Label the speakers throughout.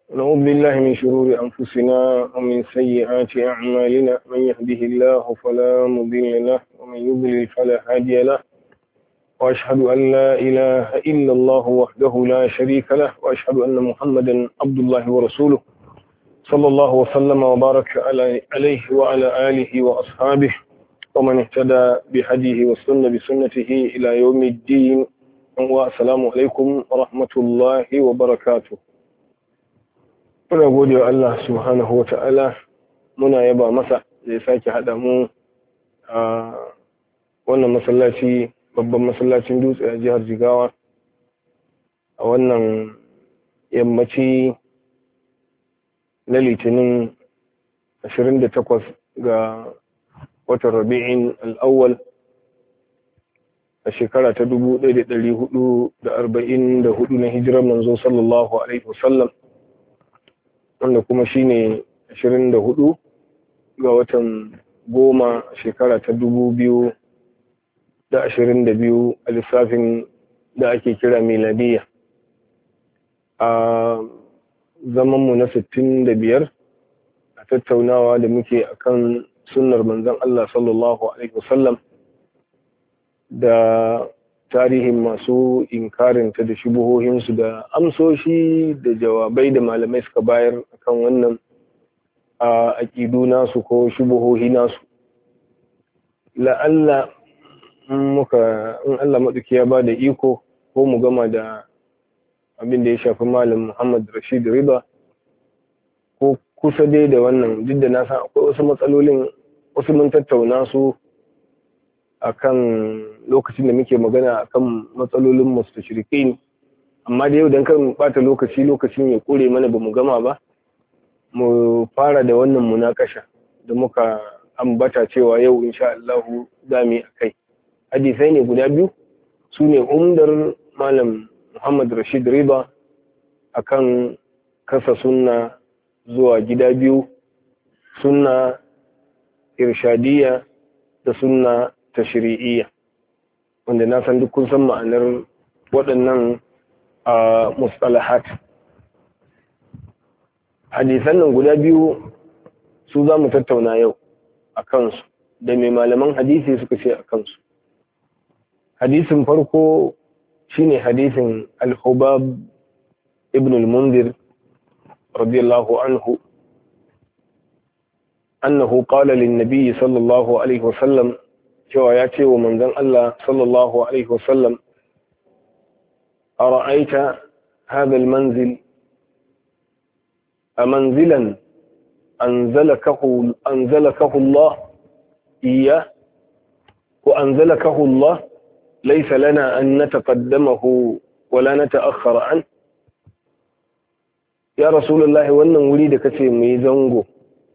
Speaker 1: نعوذ بالله من شرور أنفسنا ومن سيئات أعمالنا. من يهده الله فلا مضل له ومن يضلل فلا هادي له، وأشهد أن لا إله إلا الله وحده لا شريك له، وأشهد أن محمدا عبد الله ورسوله صلى الله وسلم وبارك عليه وعلى آله وأصحابه ومن اهتدى بهديه واستنى بسنته إلى يوم الدين. والسلام عليكم ورحمة الله وبركاته. Muna gode wa Allah subhanahu wa ta'ala, muna yaba masa da ya sake haɗa mu a wannan masallaci, babban masallacin dutse a jihar Jigawa, a wannan yammaci na Litinin 28 ga watan Rabi'in al'awwal a shekara ta 1444 na hijirar manzo sallallahu Alaihi wasallam, wanda kuma shine 24 ga watan goma shekara ta 2022 a lissafin da ake kira miladiya. A zamanmu na 65 a tattaunawa da muke akan sunnar manzon Allah sallallahu Alaihi wasallam da tarihin masu inkarinta da shubuhohinsu da amsoshi da jawabai da malamai suka bayar akan wannan aƙidu nasu ko shubuhohi nasu. La'alla in Allah maɗauki ya ba da iko ko mu gama da abin da ya shafi Malam Muhammad Rashid Riba ko kusa dai da wannan, duk da na san akwai wasu matsalolin, wasu mun tattauna su akan lokacin da muke magana akan matsalolin mustashrikin, amma da yau dan kan bata lokacin ya kure mana bamu gama ba, mu fara da wannan munakasha da muka ambata cewa yau insha Allah za mu yi akai. Hadisai ne guda biyu, sune umdar Malam Muhammad Rashid Riba akan kasa sunna zuwa gida biyu, sunna irshadiyya da sunna tashri'iyya, wanda na san duk kun san ma'anar waɗannan mustalahat. Hadisan nan guda biyu su za mu tattauna yau a kansu, da mai malaman hadisi suka ce a kansu. Hadisin farko shine hadisin al-Hubab ibn al-Munzir radiyallahu anhu annahu qala lin-nabi sallallahu alaihi wasallam, cewa ya ce wa manzon Allah sallallahu alaihi wasallam, ara'aita hadha al-manzil amanzilan anzalakahu Allah iya wa anzalakahu Allah laysa lana an nataqaddamahu wa la nata'akhkhara an. Ya rasulullahi, wannan wuri da kace mu yi zango,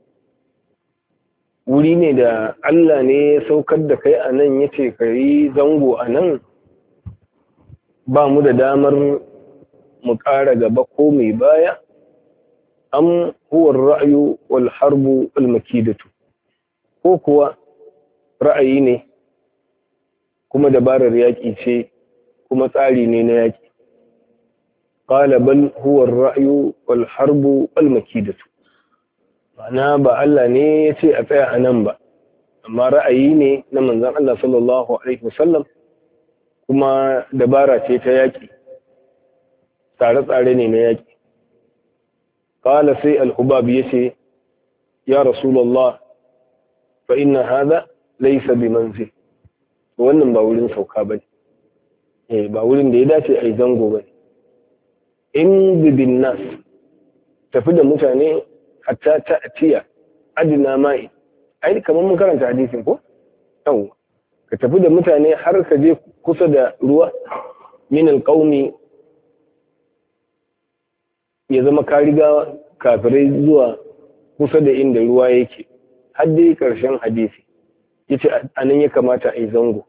Speaker 1: wuri ne da Allah ne ya saukar da kai a nan, ya ce ka yi zango a nan, ba mu da damar mu ƙara gaba ko mai baya? Am huwar ra'ayu wal harbu al makidatu, ko kuwa ra'ayi ne kuma dabarar yaƙi ce kuma tsari ne na yaƙi? Qala bal huwar ra'ayu wal harbu al makidatu, ma'ana ba Allah ne ya ce a tsaya a nan ba, amma ra'ayi ne na manzan Allah sallallahu Alaihi wasallam, kuma dabara ce ta yaƙi, tsare-tsare ne na yaƙi. Ƙala sai al-Hubab ya ce, ya Rasulallah, fa inna hada laisa bi manzil, wannan ba wurin sauka ba ne, ba wurin da ya dace a yi zango ba ne. In bibin nas, tafi da mutane hatta ta'tiya adna ma'i, ai kamar mun karanta hadisin ko yau, ka tafi da mutane har ka je kusa da ruwa, min alqaumi, ya zama ka riga kafirai zuwa kusa da inda ruwa yake, har dai karshen hadisi yace anan ya kamata a yi zango.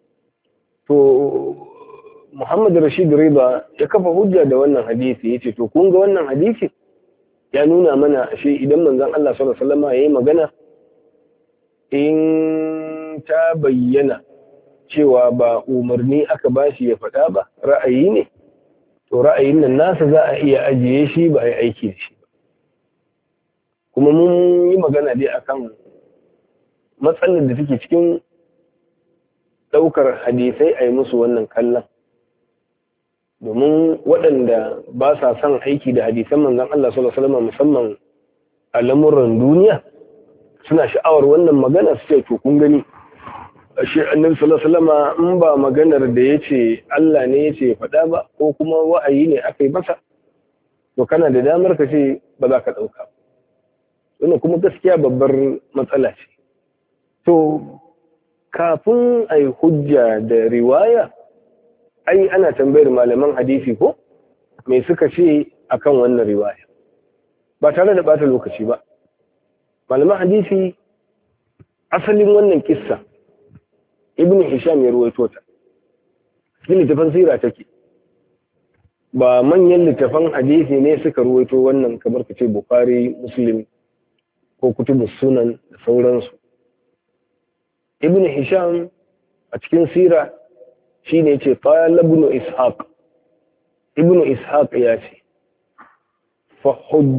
Speaker 1: To Muhammad Rashid Riba ya kafa hujja da wannan hadisi, yace to kun ga wannan hadisi ya nuna mana ashe idan manzon Allah sallallahu alaihi wasallam yayi magana, in ta bayyana cewa ba umarni aka bashi ya faɗa ba, ra'ayi ne, to ra'ayin nan nasa za a iya ajiye shi ba a yi aiki da shi ba. Kuma mun yi magana dai akan matsalar da take cikin ɗaukar hadisai a yi musu wannan kallon, domin waɗanda ba sa son aiki da hadisan manzon Allah sallallahu alaihi wasallam musamman a lamuran duniya suna sha'awar wannan magana su ce to kun gani ashe annabi sallallahu alaihi wasallam in ba maganar da yace Allah ne yace faɗa ba ko kuma wa'ayi ne aka yi masa, to kana da damar ka ce ba za ka ɗauka. Wannan kuma gaskiya babbar matsala ce. To kafin a yi hujja da riwaya, ai ana tambayar malaman hadisi ko me suka ce akan wannan riwaya ba tare da bata lokaci ba. Malaman hadisi asalin wannan kissa Ibn Hisham ya ruwaito ta, cikin littafin sira take, ba manyan littafan hadisi ne suka ruwaito wannan kamar kace Bukhari, Muslim ko kutubus sunan da sauransu. Ibn Hisham a cikin sira shine yace qala ibn Ishaq, Ibn Ishaq ya ce fa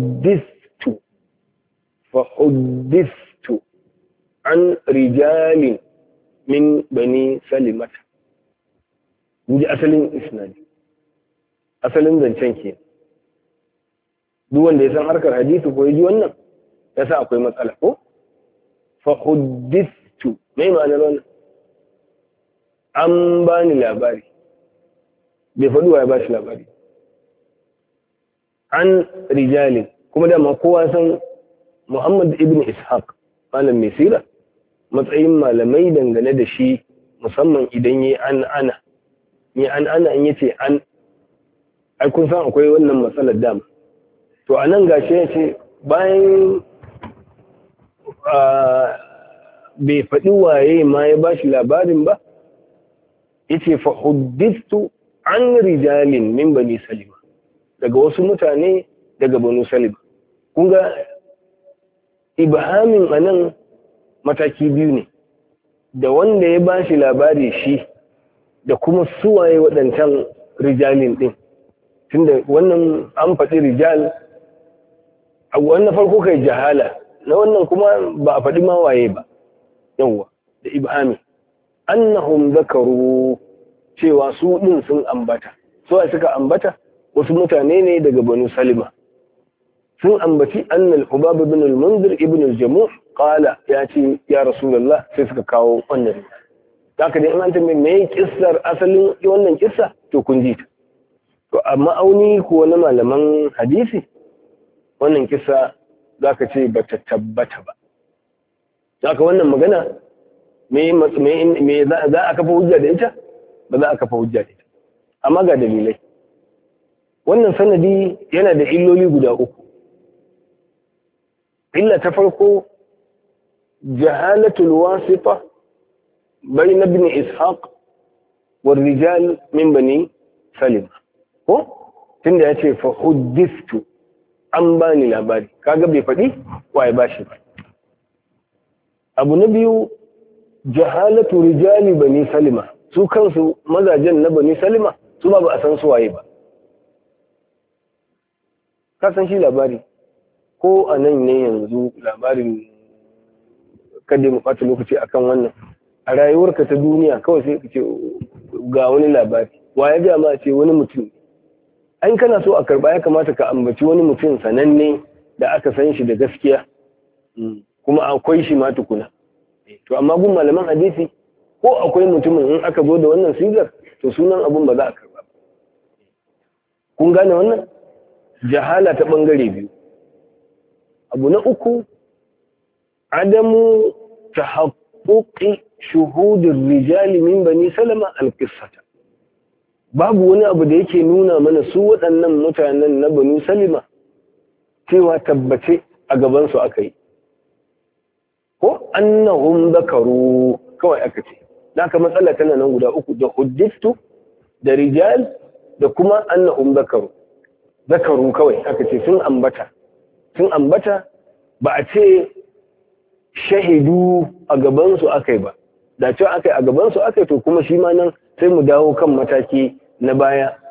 Speaker 1: huddithtu an rijalin min bani salimata. Inji asalin isnadi, asalin zancen ke. Duk wanda ya san harkar hadisi ko ya ji wannan ya sa akwai matsala ko? Fa huddithtu, mai ma'anar wannan? An ba ni labari, bai faɗuwa ya ba shi labari. An rijalin, kuma dama kowa san Muhammad ibn Ishaq, malam mai sira, matsayin malamai dangane da shi musamman idan yi an ana in yace an, ai kun san akwai wannan matsalar dama. To a nan gashi ya ce bayan bai faɗi waye ma ya ba shi labarin ba, yace fa huddithtu an rijalin min bani salima, daga wasu mutane daga banu salima. Kun ga ibhamin anan mataki biyu ne, da wanda ya bashi labari shi da kuma suwaye waɗancan rijalin ɗin. Tunda wannan an faɗi rijal, a wannan farko kai jahala, na wannan kuma ba a faɗi ma waye ba. Yawwa da ibhami annahum zakaru, cewa su ɗin sun ambata. So suka ambata wasu mutane ne daga banu salima, sun ambaci annal hubab ibn al-munzir ibn al-jamuh qala, ya ce ya rasulullah, sai suka kawo wannan. Haka dai in an tambaye me kissar asalin wannan kissa, to kun ji ta. To amma auni ko na malaman hadisi wannan kissa zaka ce bata tabbata ba. Haka wannan magana me za a kafa hujja da ita? Ba za a kafa hujja da ita. Amma ga dalilai. Wannan sanadi yana da illoli guda uku. Illa ta farko jahalatul wasita bayna ibn Ishaq wal rijal min bani Salim. Ko tunda yace fa huddithtu, an bani labari, kaga bai faɗi waye bashi ba. Abu na biyu jahalatu rijali bani Salima, su kansu mazajen na bani Salima su ba a san su waye ba. Ka san shi labari ko a nan ne yanzu labarin, kada mu ɓata lokaci akan wannan, a rayuwarka ta duniya kawai sai ka ce ga wani labari, waye ga ma ce wani mutum. An kana so a karba ya kamata ka ambaci wani mutum sananne da aka san shi da gaskiya, kuma akwai shi ma tukuna. To amma gun malaman hadisi ko akwai mutumin in aka zo da wannan sigar, to sunan abun ba za a karba ba. Kun gane wannan? Jahala ta bangare biyu. Abu na uku, adamu tahaqquqi shuhudir rijali min bani Salama al-qissata. Babu wani abu da yake nuna mana su waɗannan mutanen na bani Salima cewa tabbace a gaban su aka yi. Ko annahum zakaru kawai aka ce. Haka matsala tana nan guda uku, da huddithtu, da rijal, da kuma annahum zakaru. Zakaru kawai aka ce sun ambata ba a ce shahidu a gabansu aka yi ba. Da cewa aka yi a gabansu aka yi, to kuma shi ma nan sai mu dawo kan mataki na baya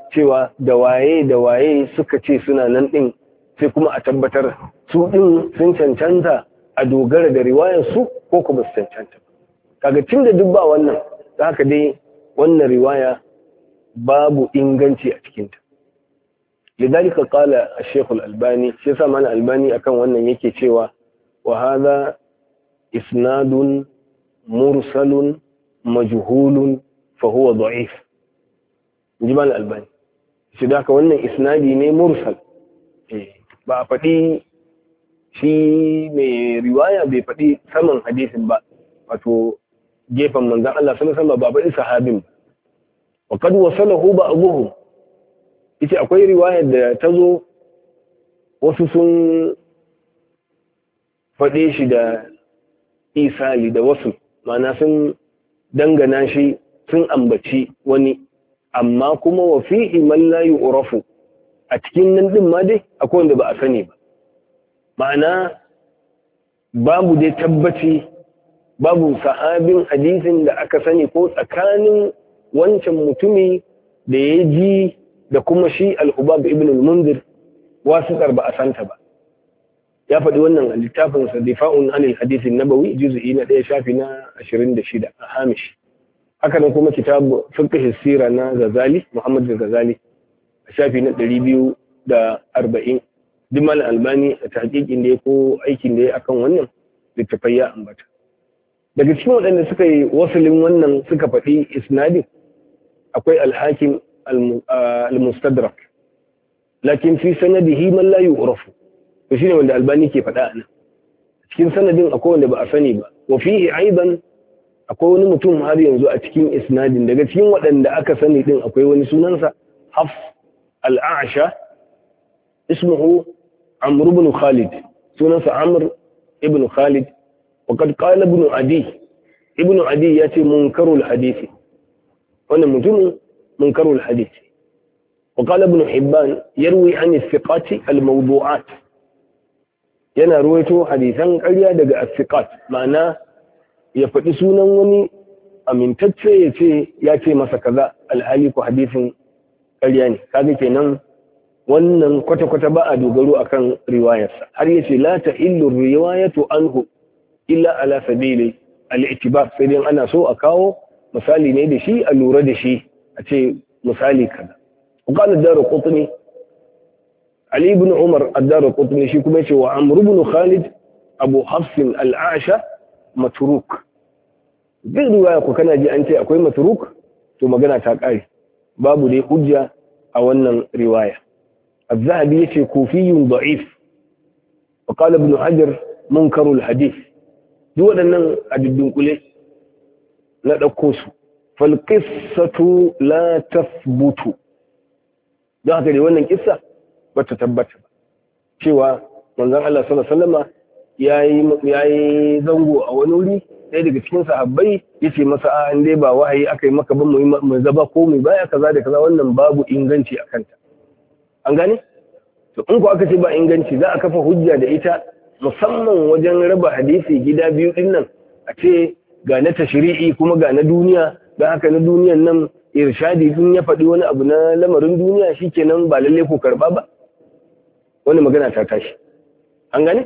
Speaker 1: cewa da waye suka ce suna nan din sai kuma a tabbatar su din sun cancanta a dogara da riwayar su ko kuma su cancanta. Kaga tunda duk ba wannan, haka dai wannan riwaya babu inganci a cikinta. Lidalika qala al-Sheikh al-Albani, shi yasa mana Albani akan wannan yake cewa wa hadha isnadun mursalun majhulun fa huwa da'if. Jimal Albani shi da haka wannan isnadi ne mursal, ba a faɗi shi mai riwaya bai faɗi saman hadisin ba, wato gefen manzan Allah sallallahu alaihi wasallam ba faɗi sahabin ba. Wa qad wasalahu ba'dhum, ita akwai riwayar da ta zo wasu sun faɗe shi da isali da wasu, ma'ana sun dangana shi sun ambaci wani, amma kuma wa fihi man la yu'rafu, a cikin nan din ma dai akwai wanda ba a sani ba. Ma'ana babu dai tabbaci, babu sahabin hadisin da aka sani ko tsakanin wancan mutumi da ya ji da kuma shi al-Hubab ibn al-Munzir wasiƙar ba a santa ba. Ya faɗi wannan a littafinsa Difa'un anil Hadithin Nabawi juz'i na 1 shafi na 26 a Hamish. Haka nan kuma kitabu Fiqh Sira na Ghazali, Muhammad Ghazali a shafi na 240. Dimal Albani a tahqiqin da ya ko aikin da ya akan wannan littafai ya ambata. Daga cikin waɗanda suka yi wasulin wannan suka faɗi isnadin akwai al-Hakim al-Mustadrak, lakin fi sanadihi man la yu'rafu, to shine wanda Albani ke faɗa anan. Cikin sanadin akwai wanda ba a sani ba, wa fihi aidan akwai wani mutum har yanzu a cikin isnadin, daga cikin waɗanda aka sani din akwai wani sunansa Hafs al-A'sha, ismuhu Amr ibn Khalid, sunansa Amr ibn Khalid. وقد قال ابن عدي ياتي منكر الحديث، وانا متم منكر الحديث. وقال ابن حبان يروي عن الثقات الموضوعات، yana ruwaito hadisan ƙarya daga as-siqat, ma'ana ya faɗi sunan wani amintacce ya ce masa kaza alhali ko hadisin ƙarya ne. Kaga kenan wannan kwata-kwata ba a dogaro akan riwayarsa, har yace la ta'illu riwayatu anhu illa ala sabili al-i'tibar, sai dai ana so a kawo misali ne da shi, a lura da shi, a ce misali kaza. Qala ad-Daraqutni, Ali ibn Umar ad-Daraqutni shi kuma yace wa Amr ibn Khalid Abu Hafs al-A'sha matruk. Duk riwaya ko kana ji an ce akwai matruk, to magana ta kare, babu dai hujja a wannan riwaya. Az-Zahabi yace kufiyyun da'if, wa qala Ibn Hajar munkarul hadith. Duk waɗannan a dunkule na ɗauko su. Falƙissatu la tasbutu, don haka dai wannan kissa ba ta tabbata ba cewa manzon Allah sallallahu alaihi wasallam yayi zango a wani wuri, ɗaya daga cikin sahabbai yace masa a dai ba wahayi aka yi maka ba mu zaba ko mu baya kaza da kaza, wannan babu inganci a kanta. An gane? To in ko aka ce ba inganci, za a kafa hujja da ita musamman wajen raba hadisi gida biyu din nan, a ce ga na tashri'i kuma ga na duniya, don haka na duniyan nan irshadi din ya faɗi wani abu na lamarin duniya shikenan ba lalle ko karba ba, wani magana ta tashi. An gane?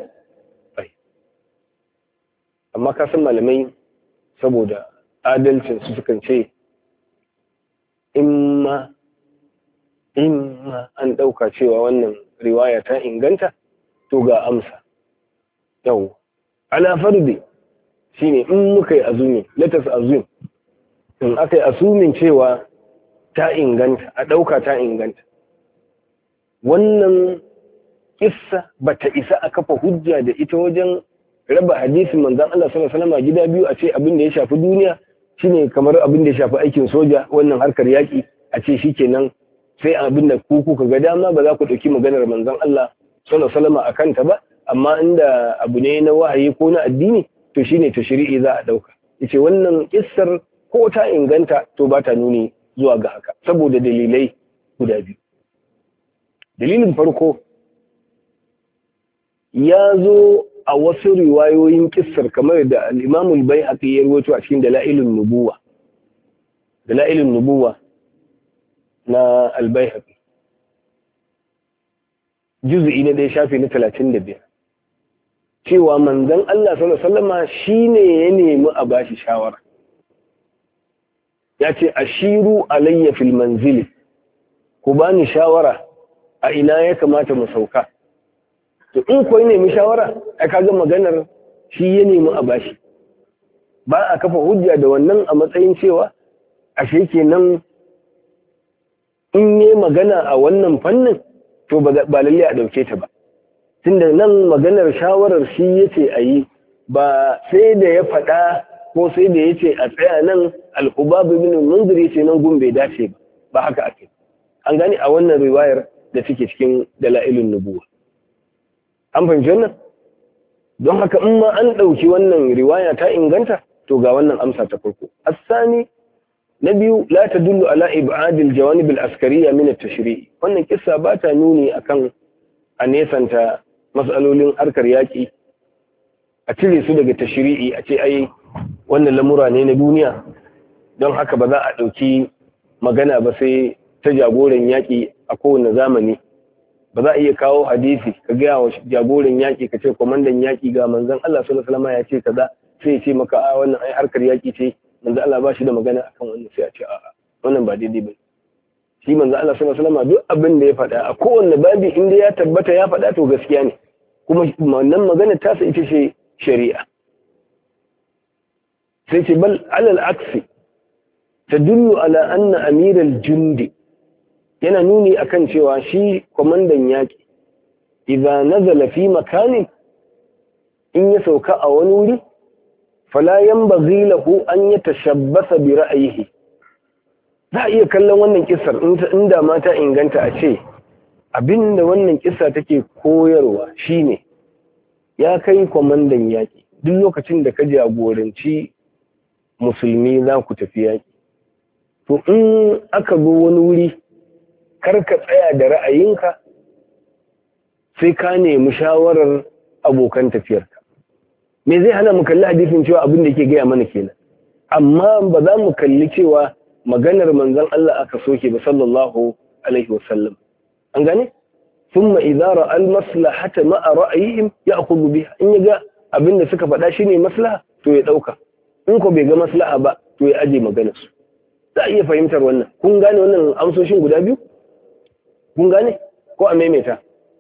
Speaker 1: Amma ka san malamai saboda adalcin su sukan ce imma an ɗauka cewa wannan riwaya ta inganta, to ga amsa. Yau, ala fardi shine in muka yi azumi, let us assume, in aka yi asumin cewa ta inganta, a ɗauka ta inganta, wannan kissa ba ta isa a kafa hujja da ita wajen raba hadisin manzon Allah sallallahu alaihi wasallam gida biyu, a ce abin da ya shafi duniya shine kamar abin da ya shafi aikin soja, wannan harkar yaki, a ce shikenan sai abin da ku kuka ga dama, ba za ku ɗauki maganar manzon Allah sallallahu alaihi wasallam akan ta ba. Amma inda abu ne na wahayi ko na addini, to shine tashri'i za a dauka. Yace wannan kissar ko ta inganta to ba ta nuni zuwa ga haka, saboda dalilai guda biyu. Dalilin farko, ya zo a wasu riwayoyin kissar kamar da al-Imam al-Baihaqi ya rawaito a cikin Dalailun Nubuwa. Dalailun Nubuwa na Al-Baihaqi juz'i na 1 shafi na 35 cewa manzon Allah sallallahu alaihi wasallama shine ya nemi a bashi shawara ya ce ashiru alayya fil manzili ku bani shawara a ina ya kamata mu sauka to in ko nemi shawara ai kaga maganar shi ya nemi a bashi ba a kafa hujja da wannan a matsayin cewa ashe kenan in yi magana a wannan fannin to ba lalle a dauke ta ba tunda nan maganar shawarar shi yace ayi ba sai da ya faɗa ko sai da yace a tsaya nan al-Hubab ibn Munzir yace nan gun bai dace ba haka ake an gani a wannan riwayar da take cikin dalailun nubuwa an fahimci wannan don haka in ma an dauki wannan riwaya ta inganta to ga wannan amsa ta farko asani na biyu la tadullu ala ib'ad al-jawanib al-askariyya min at-tashri' wannan kissa ba ta nuni akan a nesanta mas'alolin harkar yaki a cire su daga tashri'i a ce ai wannan lamura ne na duniya don haka ba za a ɗauki magana ba sai ta jagoran yaƙi a kowane zamani ba za a iya kawo hadisi ka gaya wa jagoran yaƙi ka ce kwamandan yaƙi ga manzon Allah sallallahu alaihi wasallam ya ce kaza sai ya ce maka a wannan ai harkar yaƙi ce manzon Allah ba shi da magana akan wannan sai a ce a'a wannan ba daidai ba shi manzon Allah sallallahu alaihi wasallam duk abin da ya faɗa a kowane babi inda ya tabbata ya faɗa to gaskiya ne kuma wannan magana tasa ita ce shari'a sai ce bal alal aksi tadullu ala anna amiral jundi yana nuni akan cewa shi kwamandan yaƙi idza nazala fi makanin in ya sauka a wani wuri fala yanbaghi lahu an yatashabbasa bi ra'yihi za a iya kallon wannan kissar inda mata inganta a ce abinda wannan kissa take koyarwa shine ya kai kwamandan yaƙi duk lokacin da ka jagoranci musulmi za ku tafi yaƙi to in aka zo wani wuri kar ka tsaya da ra'ayinka sai ka nemi shawarar abokan tafiyarka me zai hana mu kalli hadisin cewa abin da yake gaya mana kenan amma ba za mu kalli cewa maganar manzon Allah aka soke ba sallallahu alaihi wasallam an gane thumma idza ra'a al-maslahata ma'a ra'yihim ya'khudhu biha in yaga abin da suka faɗa shine maslaha to ya dauka in ko bai ga maslaha ba to ya aje maganar su za a iya fahimtar wannan kun gane wannan amsoshin guda biyu kun gane ko a maimaita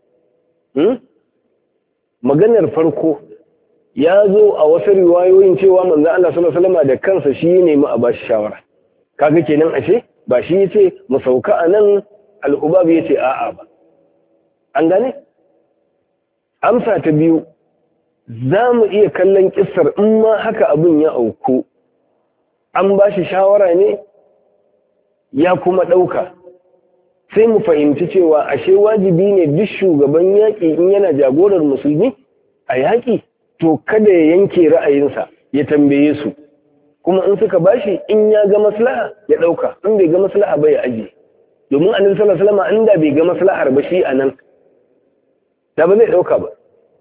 Speaker 1: maganar farko ya zo a wasu riwayoyin cewa manzo Allah sallallahu alaihi wasallam da kansa shi ne mu a bashi shawara kaga kenan ashe ba shi yace mu sauka anan al-Ubab yace a'a ba an gane amsa ta biyu za mu iya kallon kissar in ma haka abin ya auku an bashi shawara ne ya kuma ɗauka sai mu fahimci cewa ashe wajibi ne duk shugaban yaƙi in yana jagorar musulmi a yaƙi to kada ya yanke ra'ayinsa ya tambaye su kuma in suka bashi in ya ga maslaha ya ɗauka in bai ga maslaha ba ya ajiye domin annabi sallallahu alaihi wasallam inda bai ga maslahar ba shi anan da ba zai ɗauka ba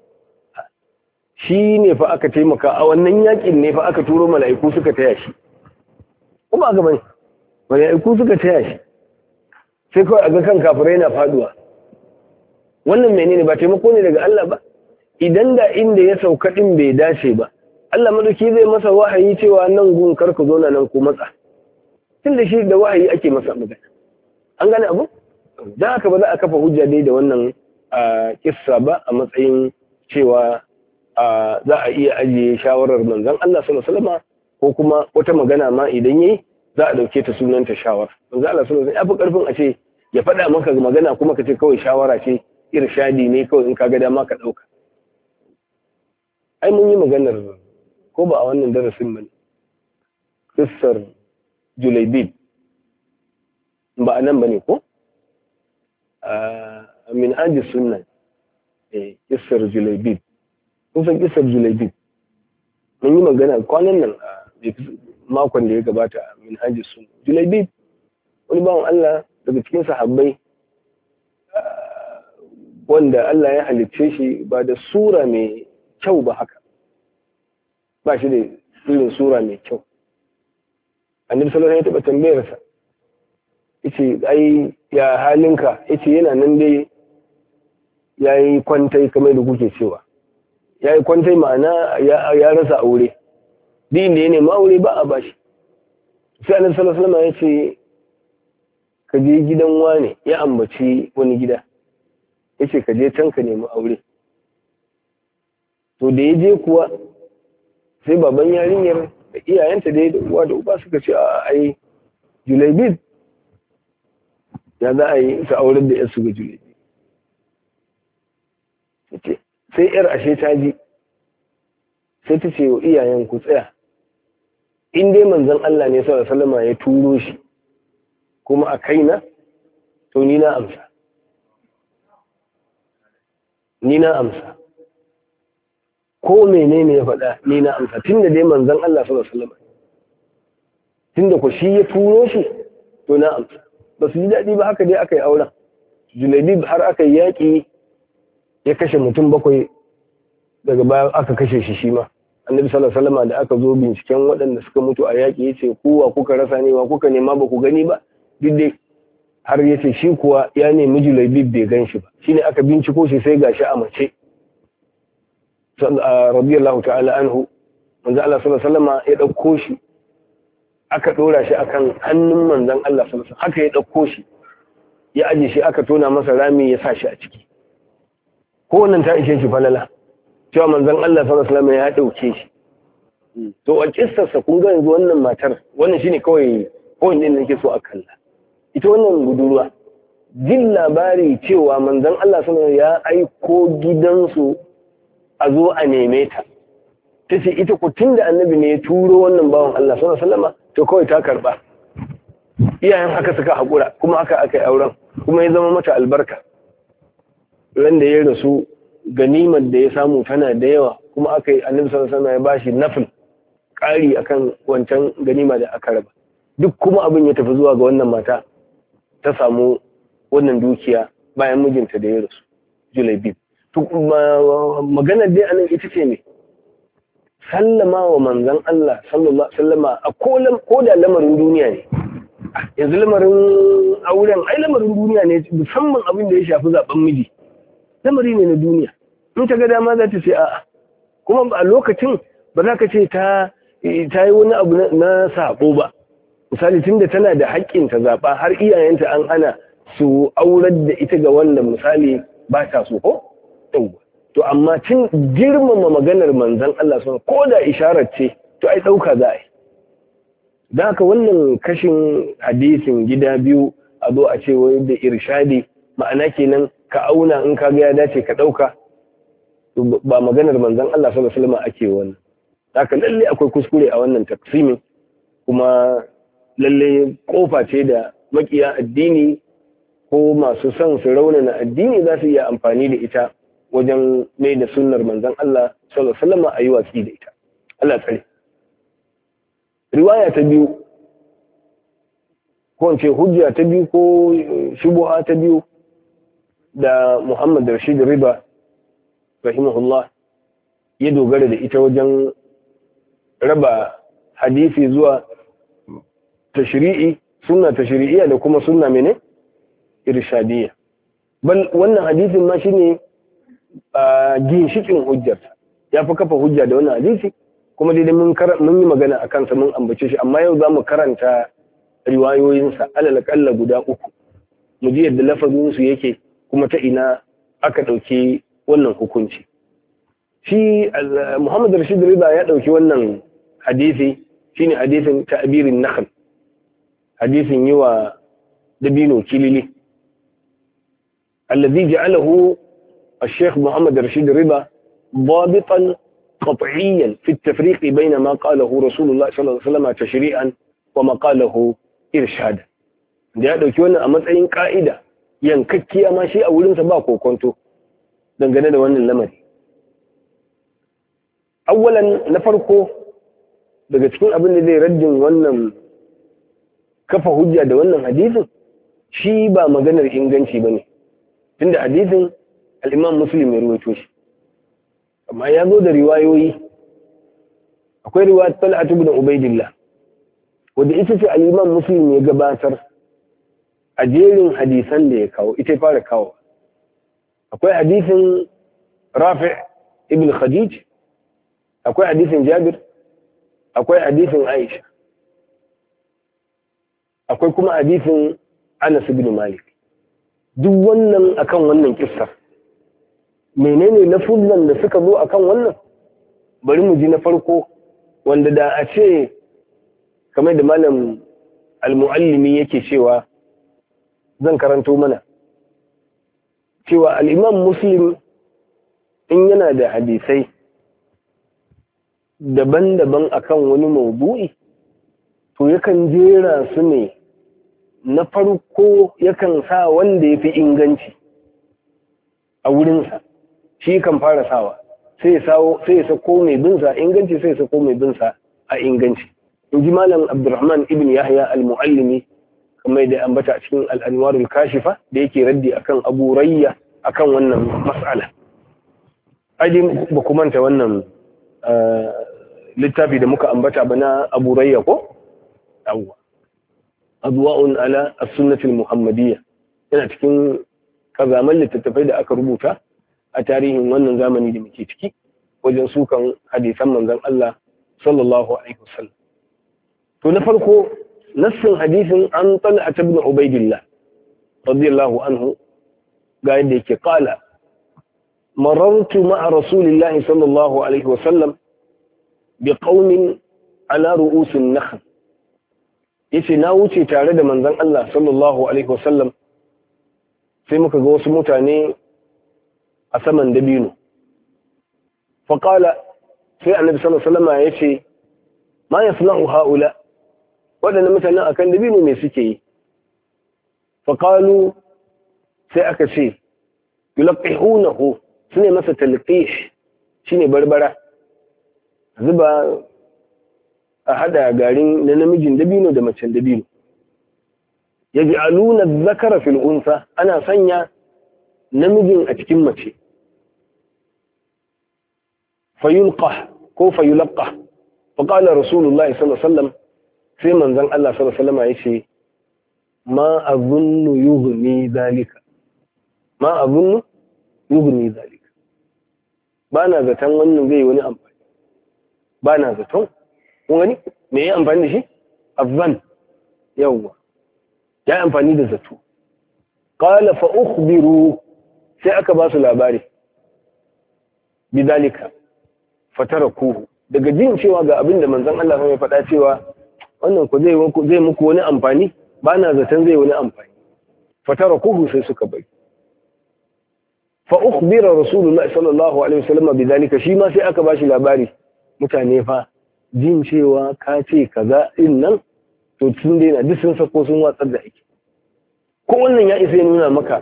Speaker 1: shi ne fa aka taimaka a wannan yaƙin ne fa aka turo mala'iku suka taya shi kuma ga bane mala'iku suka taya shi sai kawai a ga kan kafirai na faduwa wannan menene ba taimako ne daga Allah ba idan da inda ya sauka din bai dace ba Allah madauki zai masa wahayi cewa nan gun karka zo nan ko matsa tunda shi da wahayi ake masa magana an gane abu dan haka ba za a kafa hujja dai da wannan kissa ba a matsayin cewa za a iya ajiye shawarar manzon Allah sallallahu alaihi wasallam ko kuma wata magana ma idan yayi za a dauke ta sunanta shawara manzon Allah sallallahu alaihi wasallam ya fi karfin a ce ya faɗa maka magana kuma ka ce kawai shawara ce irshadi ne kawai in ka ga dama ka dauka ai mun yi maganar ko ba a wannan darasin bane kissar Julaybib ba anan bane ko min aji sunna kissar Julaybib kun san kissar Julaybib mun yi magana kwanan nan makon da ya gabata min aji sunna Julaybib wani bawan Allah daga cikin sahabbai wanda Allah ya halicce shi ba da sura mai kyau ba haka ba shi da irin sura mai kyau annabi sallallahu alaihi wasallam ya taba tambayarsa yace ai ya halinka, yace yana nan dai yayi kwantai kamar da kuke cewa. Yayi kwantai ma'ana ya rasa aure. Din da ya nemi aure ba a bashi. Sai Annabi sallallahu alaihi wasallam yace ka je gidan wane, ya ambaci wani gida. Yace ka je can ka nemi aure. To da ya je kuwa sai baban yarinyar da iyayenta dai da uwa da uba suka ce a ai Julaibib ya za a yi su auren da yarsu ga Julaibib. Sai yar ashe ta ji, sai ta ce wa iyayen ku tsaya, in dai manzon Allah ne sallallahu alaihi wasallam ya turo shi kuma a kaina, to ni na amsa. Ni na amsa. Ko menene ya faɗa ni na amsa, tunda dai manzon Allah sallallahu alaihi wasallam, tunda ko shi ya turo shi, to na amsa. Ba su ji daɗi ba, haka dai aka yi auren. Julaibib har aka yi yaƙi ya kashe mutum 7, daga baya aka kashe shi ma. Annabi sallallahu alaihi wasallam da aka zo binciken waɗanda suka mutu a yaƙi yace kowa kuka rasa ne, wa kuka nema ba ku gani ba, duk dai har yace shi kuwa ya nemi Julaibib bai gan shi ba. Shine aka binciko shi sai gashi a mace. Radiyallahu ta'ala anhu, manzo Allah sallallahu alaihi wasallam ya dauko shi, aka dora shi akan hannun manzon Allah sallallahu alaihi wasallam, haka ya dauko shi ya aje shi, aka tona masa rami ya sa shi a ciki. Ko wannan ta ishe shi falala cewa manzon Allah sallallahu alaihi wasallam ya dauke shi. To a kissarsa kun ga yanzu wannan matar, wannan shine kawai point din da nake so a kalla. Ita wannan budurwa jin labari cewa manzon Allah sallallahu alaihi wasallam ya aiko gidansu a zo a neme ta, ta ce ita ku tun da annabi ne ya turo wannan bawan Allah sallallahu alaihi wasallam, to kawai ta karba. Iyayen haka suka haƙura, kuma aka yi auren, kuma ya zama mata albarka. Ran da ya rasu, ganimar da ya samu tana da yawa, kuma aka yi annabi sallallahu alaihi wasallam ya bashi nafil ƙari akan wancan ganima da aka raba. Duk kuma abin ya tafi zuwa ga wannan mata, ta samu wannan dukiya bayan mijinta da ya rasu, Julaibib. Maganar dai anan ita ce ne, sallama wa manzan Allah sallallahu alaihi wasallama a ko da lamarin duniya ne. Yanzu lamarin auren ai lamarin duniya ne, musamman abin da ya shafi zaben miji, lamari ne na duniya. In ta ga dama za ta ce a'a, kuma a lokacin ba za ka ce ta yi wani abu na sabo ba. Misali tunda tana da haƙƙin ta zaɓa, har iyayenta an hana su aurar da ita ga wanda misali ba ta so ko? To amma cin girmama maganar manzan Allah sun ko da isharar ce, to ai ɗauka za a yi. Da haka wannan kashin hadisin gida biyu a zo a ce wai da irshadi, ma'ana kenan ka auna in ka ga ya dace ka ɗauka, ba maganar manzan Allah sallallahu alaihi wasallam ake wannan. Haka lalle akwai kuskure a wannan taksimin, kuma lalle kofa ce da makiya addini ko masu son su raunana addini za su iya amfani da ita wajen mai da sunnar manzan Allah sallallahu alaihi wasallam a yi watsi da ita. Allah tsare. Riwaya ta biyu, ko ce hujja ta biyu ko shubuha ta biyu da Muhammad Rashid Riba rahimahullah ya dogara da ita wajen raba hadisi zuwa tashri'i, sunna tashri'iyya da kuma sunna mene irshadiyya. Bal wannan hadisin ma shine ginshikin hujjar, ya fi kafa hujja da wannan hadisi, kuma dai mun yi magana a kansa mun ambace shi, amma yau za mu karanta riwayoyinsa alal kalla guda 3, mu ji yadda lafazinsu yake kuma ta ina aka ɗauki wannan hukunci. Shi Muhammad Rashid Riba ya ɗauki wannan hadisi, shine hadisin ta'birin nakhl, hadisin yi wa dabino kilili, alladhi ja'alahu الشيخ محمد رشيد رضا ضابطا قطعيا في التفريق بين ما قاله رسول الله صلى الله عليه وسلم تشريعا وما قاله إرشادا. da ya ɗauki wannan a matsayin ƙa'ida yankakkiya ma shi a wurinsa ba kokonto dangane da wannan lamari. Awwalan na farko daga cikin abin da zai raddin wannan kafa hujja da wannan hadisin, shi ba maganar inganci ba ne, tunda hadisin al'imam Muslim ya ruwaito shi, amma ya zo da riwayoyi. Akwai riwayat Tal'at ibn Ubaidillah wadda ita ce al'imam Muslim ya gabatar a jerin hadisan da ya kawo ita fara kawo. Akwai hadisin Rafi' ibn Khadij, akwai hadisin Jabir, akwai hadisin Aisha, akwai kuma hadisin Anas ibn Malik. Duk wannan akan wannan kissa. Menene lafuzan da suka zo akan wannan? Bari mu ji na farko, wanda da a ce kamar da malam al-muallimi yake cewa, zan karanto mana cewa al-Imam Muslim in yana da hadisai daban-daban akan wani maudu'i, to yakan jera su ne, na farko yakan sa wanda ya fi inganci a wurinsa, shi kan fara sawa, sai ya sako mai binsa inganci, sai ya sako mai binsa a inganci. In ji malam Abdurrahman ibn Yahya al-Muallimi, kamar da ambata a cikin al-Anwarul Kashifa, da yake raddi akan Abu Rayya akan wannan mas'ala. Aje ba ku manta wannan littafi da muka ambata ba na Abu Rayya ko? Yawwa. Adwa'un ala as-sunnati al-muhammadiyya. Yana cikin kazaman littattafai da aka rubuta a tarihin wannan zamani da muke ciki wajen sukan hadisan manzon Allah sallallahu alaihi wasallam. To na farko nassin hadisin an Talha ibn Ubaydillah radiyallahu anhu ga yadda yake qala marartu ma'a rasulillahi sallallahu alaihi wasallam biqaumin ala ru'usin nakhl. Yace na wuce tare da manzon Allah sallallahu alaihi wasallam, sai muka ga wasu mutane a saman dabino. Fa qala, sai annabi sallallahu alaihi wasallam yace ma yasna'u haula, wadannan mutanen akan dabino me suke yi? Fa qalu, sai aka ce yulaqihunahu, sune masa talqih, shine barbara, zuba a hada garin na namijin dabino da macen dabino. Yaj'aluna adh-dhakara fil unsa, ana sanya namijin a cikin mace. Fayulqah ko fayulqah. Fa qala Rasulullah sallallahu alaihi wasallam, sai manzon Allah sallallahu alaihi wasallam yace ma azunnu yughni dhalika. Ma azunnu yughni dhalika. Bana zaton wannan zai wani amfani. Bana zaton wani me ya amfani da shi? Azzan. Yawwa. Ya amfani da zato. Qala fa ukhbiru, sai aka ba su labari bidalika fatarakuhu, daga jin cewa ga abin da manzon Allah ya faɗa cewa wannan ku zai muku wani amfani, ba na zaton zai wani amfani. Fatarakuhu, sai suka bari. Fa ukhbira Rasulullah sallallahu alaihi wasallam bidalika, shi ma sai aka ba shi labari, mutane fa jin cewa ka ce kaza din nan, to tun daina duk sun sako sun watsar da ake. Ko wannan ya isa ya nuna maka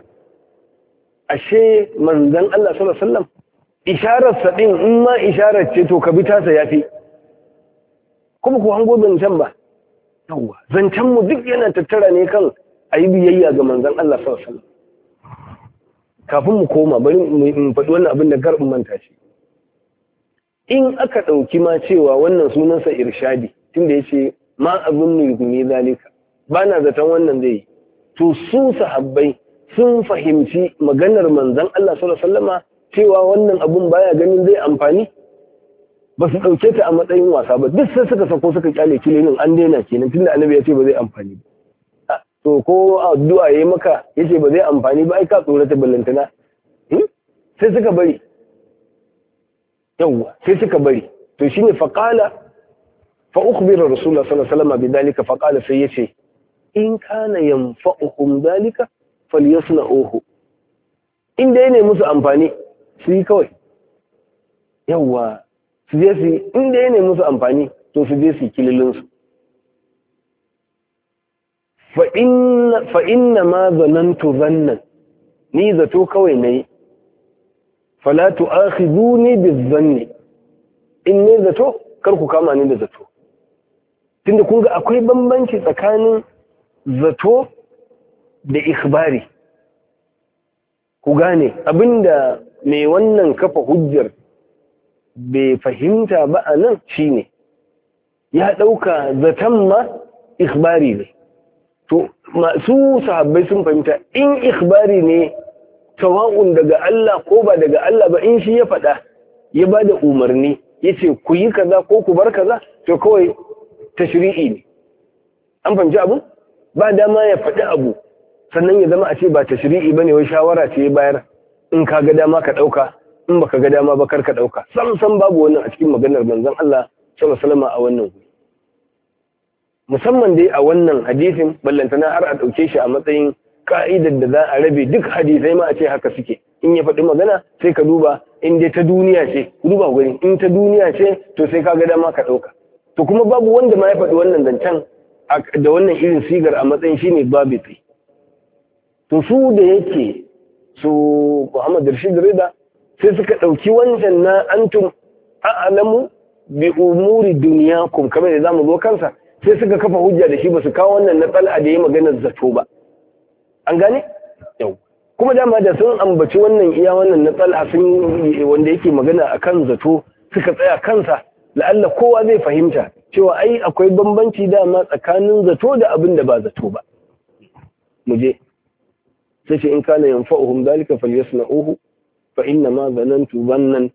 Speaker 1: ashe manzon Allah sallallahu alaihi wasallam isharar sa din, in ma isharar ce to ka bi tasa yafi. Kuma ku hango zancen ba, yawa zancen mu duk yana tattara ne kan ayi biyayya ga manzon Allah sallallahu alaihi wasallam. Kafin mu koma bari mu faɗi wannan abin da garbin manta shi. In aka ɗauki ma cewa wannan sunansa irshadi, tunda yace ma azunnu yughni zalika, bana zaton wannan zai yi, to su sahabbai sun fahimci maganar manzon Allah sallallahu alaihi wasallama cewa wannan abun baya ganin zai amfani, ba su dauke ta a matsayin wasa ba, duk sai suka sako suka kyale kilinin, an daina kenan tunda annabi ya ce ba zai amfani ba. To ko addu'a yayi maka yace ba zai amfani ba, ai ka tsorata ballantana. Sai suka bari. Yawwa, sai suka bari. To shine faqala fa ukhbira rasulullah sallallahu alaihi wasallam bidalika, faqala, sai yace in kana yanfa'uhum dalika falyasna'uhu, in dai ne musu amfani su yi kawai. Yawwa, su je su, in dai ne musu amfani to su je su kililin su. Fa inna ma zanantu zannan, ni zato kawai nayi, fala tu'akhiduni bizanni, in ne zato kar ku kama ni da zato. Tunda kun ga akwai bambanci tsakanin zato da ikhbari. Ku gane abinda mai wannan kafa hujjar bai fahimta ba a nan shine ya ɗauka zaton ma ikhbari ne. to masu sahabbai sun fahimta in ikhbari ne sawa'un daga Allah ko ba daga Allah ba, in shi ya faɗa ya ba da umarni ya ce ku yi kaza ko ku bar kaza, to kawai tashri'i ne. An fahimci abu? Ba dama ya faɗi abu sannan ya zama a ce ba tashri'i bane, wai shawara ce ya bayar, in ka ga dama ka ɗauka, in baka ga dama ba kar ka ɗauka. Sam babu wannan a cikin maganar manzon Allah sallallahu alaihi wasallam a wannan guri. Musamman dai a wannan hadisin, ballantana har a ɗauke shi a matsayin ka'idar da za a rabe duk hadisai ma a ce haka suke. In ya faɗi magana sai ka duba in dai ta duniya ce, duba guri in ta duniya ce to sai ka ga dama ka ɗauka. To kuma babu wanda ma ya faɗi wannan zancen da wannan irin sigar a matsayin shine babiti. To su da yake su Muhammad Rashid Rida sai suka ɗauki wancan na antum a'lamu bi umuri dunyakum, kamar da zamu zo kansa, sai suka kafa hujja da shi, ba su kawo wannan na Talha da ya maganar zato ba. An gane? Yau. Kuma dama da sun ambaci wannan iya wannan na Talha sun wanda yake magana akan zato suka tsaya kansa, la'alla kowa zai fahimta cewa ai akwai bambanci dama tsakanin zato da abin da ba zato ba. Mu je. Sai ce in kana yanfa'uhum dalika falyasna'uhu fa inna ma dhanantu dhannan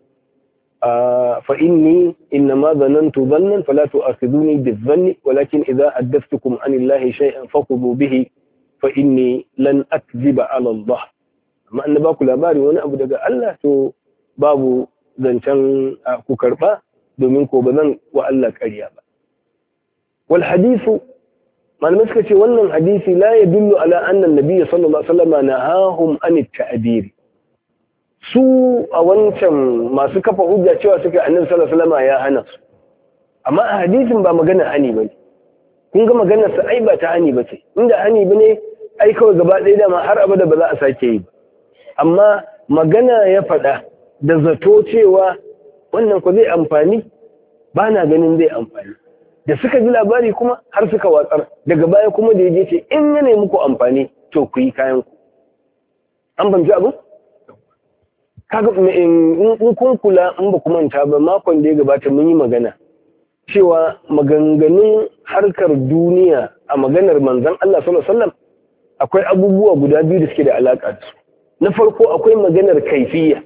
Speaker 1: فإني إنما ظننت ظنا فلا تؤاخذوني بالظن ولكن إذا حدثتكم عن الله شيئا فخذوا به فإني لن أكذب على الله. ما أن باكو labari wani abu daga Allah to babu zancen ku karba, domin ko ba zan wa Allah ƙarya ba. Wal hadithu, malamai suka ce wannan hadisi la yadullu ala anna an-nabiy sallallahu alaihi wasallam nahahum an at-ta'bir. Su a wancan masu kafa hujja cewa suka annabi sallallahu alaihi wasallam ya hana su, amma a hadisin ba magana hani bane. Kun ga maganar sa ai ba ta hani bace, inda hani bane ai kawai gaba ɗaya dama har abada ba za a sake yi ba. Amma magana ya faɗa da zato cewa wannan ko zai amfani, ba na ganin zai amfani. Da suka ji labari kuma har suka watsar, daga baya kuma da yaje ce in yana muku amfani to ku yi kayan ku. An bamji abu? Kaga in kun kula, in ba ku manta ba, makon da ya gabata mun yi magana cewa maganganun harkar duniya a maganar manzon Allah sallallahu alaihi wasallam akwai abubuwa guda biyu da suke da alaka da su. Na farko akwai maganar kaifiyya.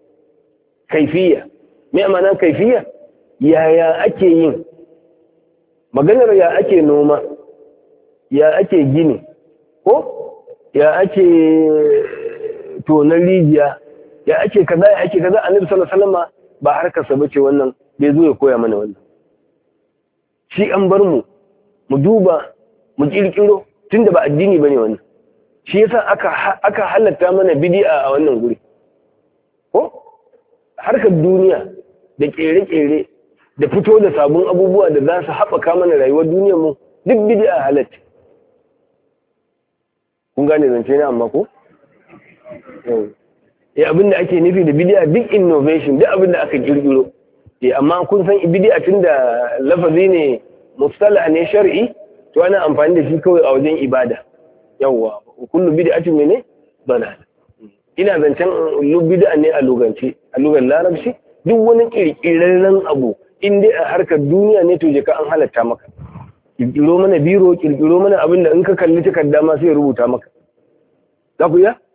Speaker 1: Me ma'anar kaifiyya? Yaya ake yin maganar, ya ake noma, ya ake gini, ko ya ake tonar rijiya, ya ake kaza ya ake kaza. Annabi sallallahu alaihi wasallam ba harkarsa bace wannan, bai zo ya koya mana wannan. Shi an bar mu duba mu kirkiro, tunda ba addini bane wannan. Shi yasa aka halatta mana bid'a a wannan guri. Ko harkar duniya da kere-kere da fito da sabon abubuwa da za su haɓaka mana rayuwar duniyar mu, duk bid'a halatta. Kun gane zance ne amma ko? Abin da ake nufi da bid'a duk innovation, duk abin da aka kirkiro. Amma kun san bid'a tunda lafazi ne mustala ne shar'i, to ana amfani da shi kawai a wajen ibada. Yawwa, kullu bid'atin mene? Dalal. Ina zancen bid'a ne a lugance, a lugar larabci, duk wani kirkirarren abu in dai a harkar duniya ne to je ka an halatta maka. Kirkiro mana biro, kirkiro mana abin da in ka kalli takarda ma sai rubuta maka. Za ku iya?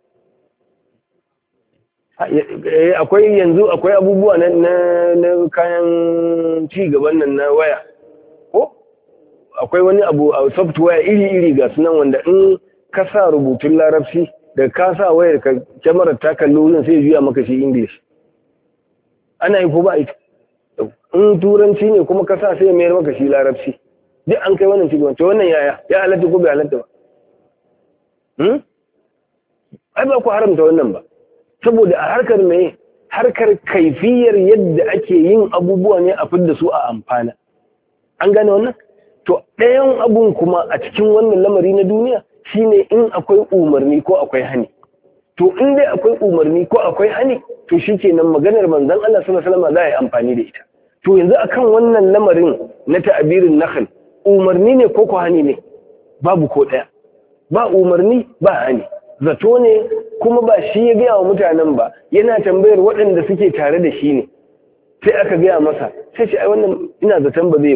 Speaker 1: Akwai abubuwa na kayan ci gaban nan na waya, ko akwai wani abu a software iri-iri ga sunan wanda in ka sa rubutun larabci da ka sa wayar ka kyamarar ta kallo wurin sai juya maka shi English. Ana yi ko ba ita? In turanci ne kuma ka sa sai ya mayar maka shi larabci. Duk an kai wannan cikin wancan, wannan yaya ya halatta ko bai halatta ba? Ai ba ku haramta wannan ba. Saboda a harkar kaifiyar yadda ake yin abubuwa ne a fidda su a amfana. An gane wannan? To ɗayan abun kuma a cikin wannan lamari na duniya shine in akwai umarni ko akwai hani. To in dai akwai umarni ko akwai hani, to shikenan maganar manzon Allah sallallahu alaihi wasallam za a yi amfani da ita. To yanzu akan wannan lamarin na ta'abirin nakhl, umarni ne ko hani ne? Babu ko ɗaya. Ba umarni ba hani. Zato ne kuma ba shi ya gaya wa mutanen ba, yana tambayar waɗanda suke tare da shi ne. Sai aka gaya masa, sai ce ai wannan ina zaton ba zai ba.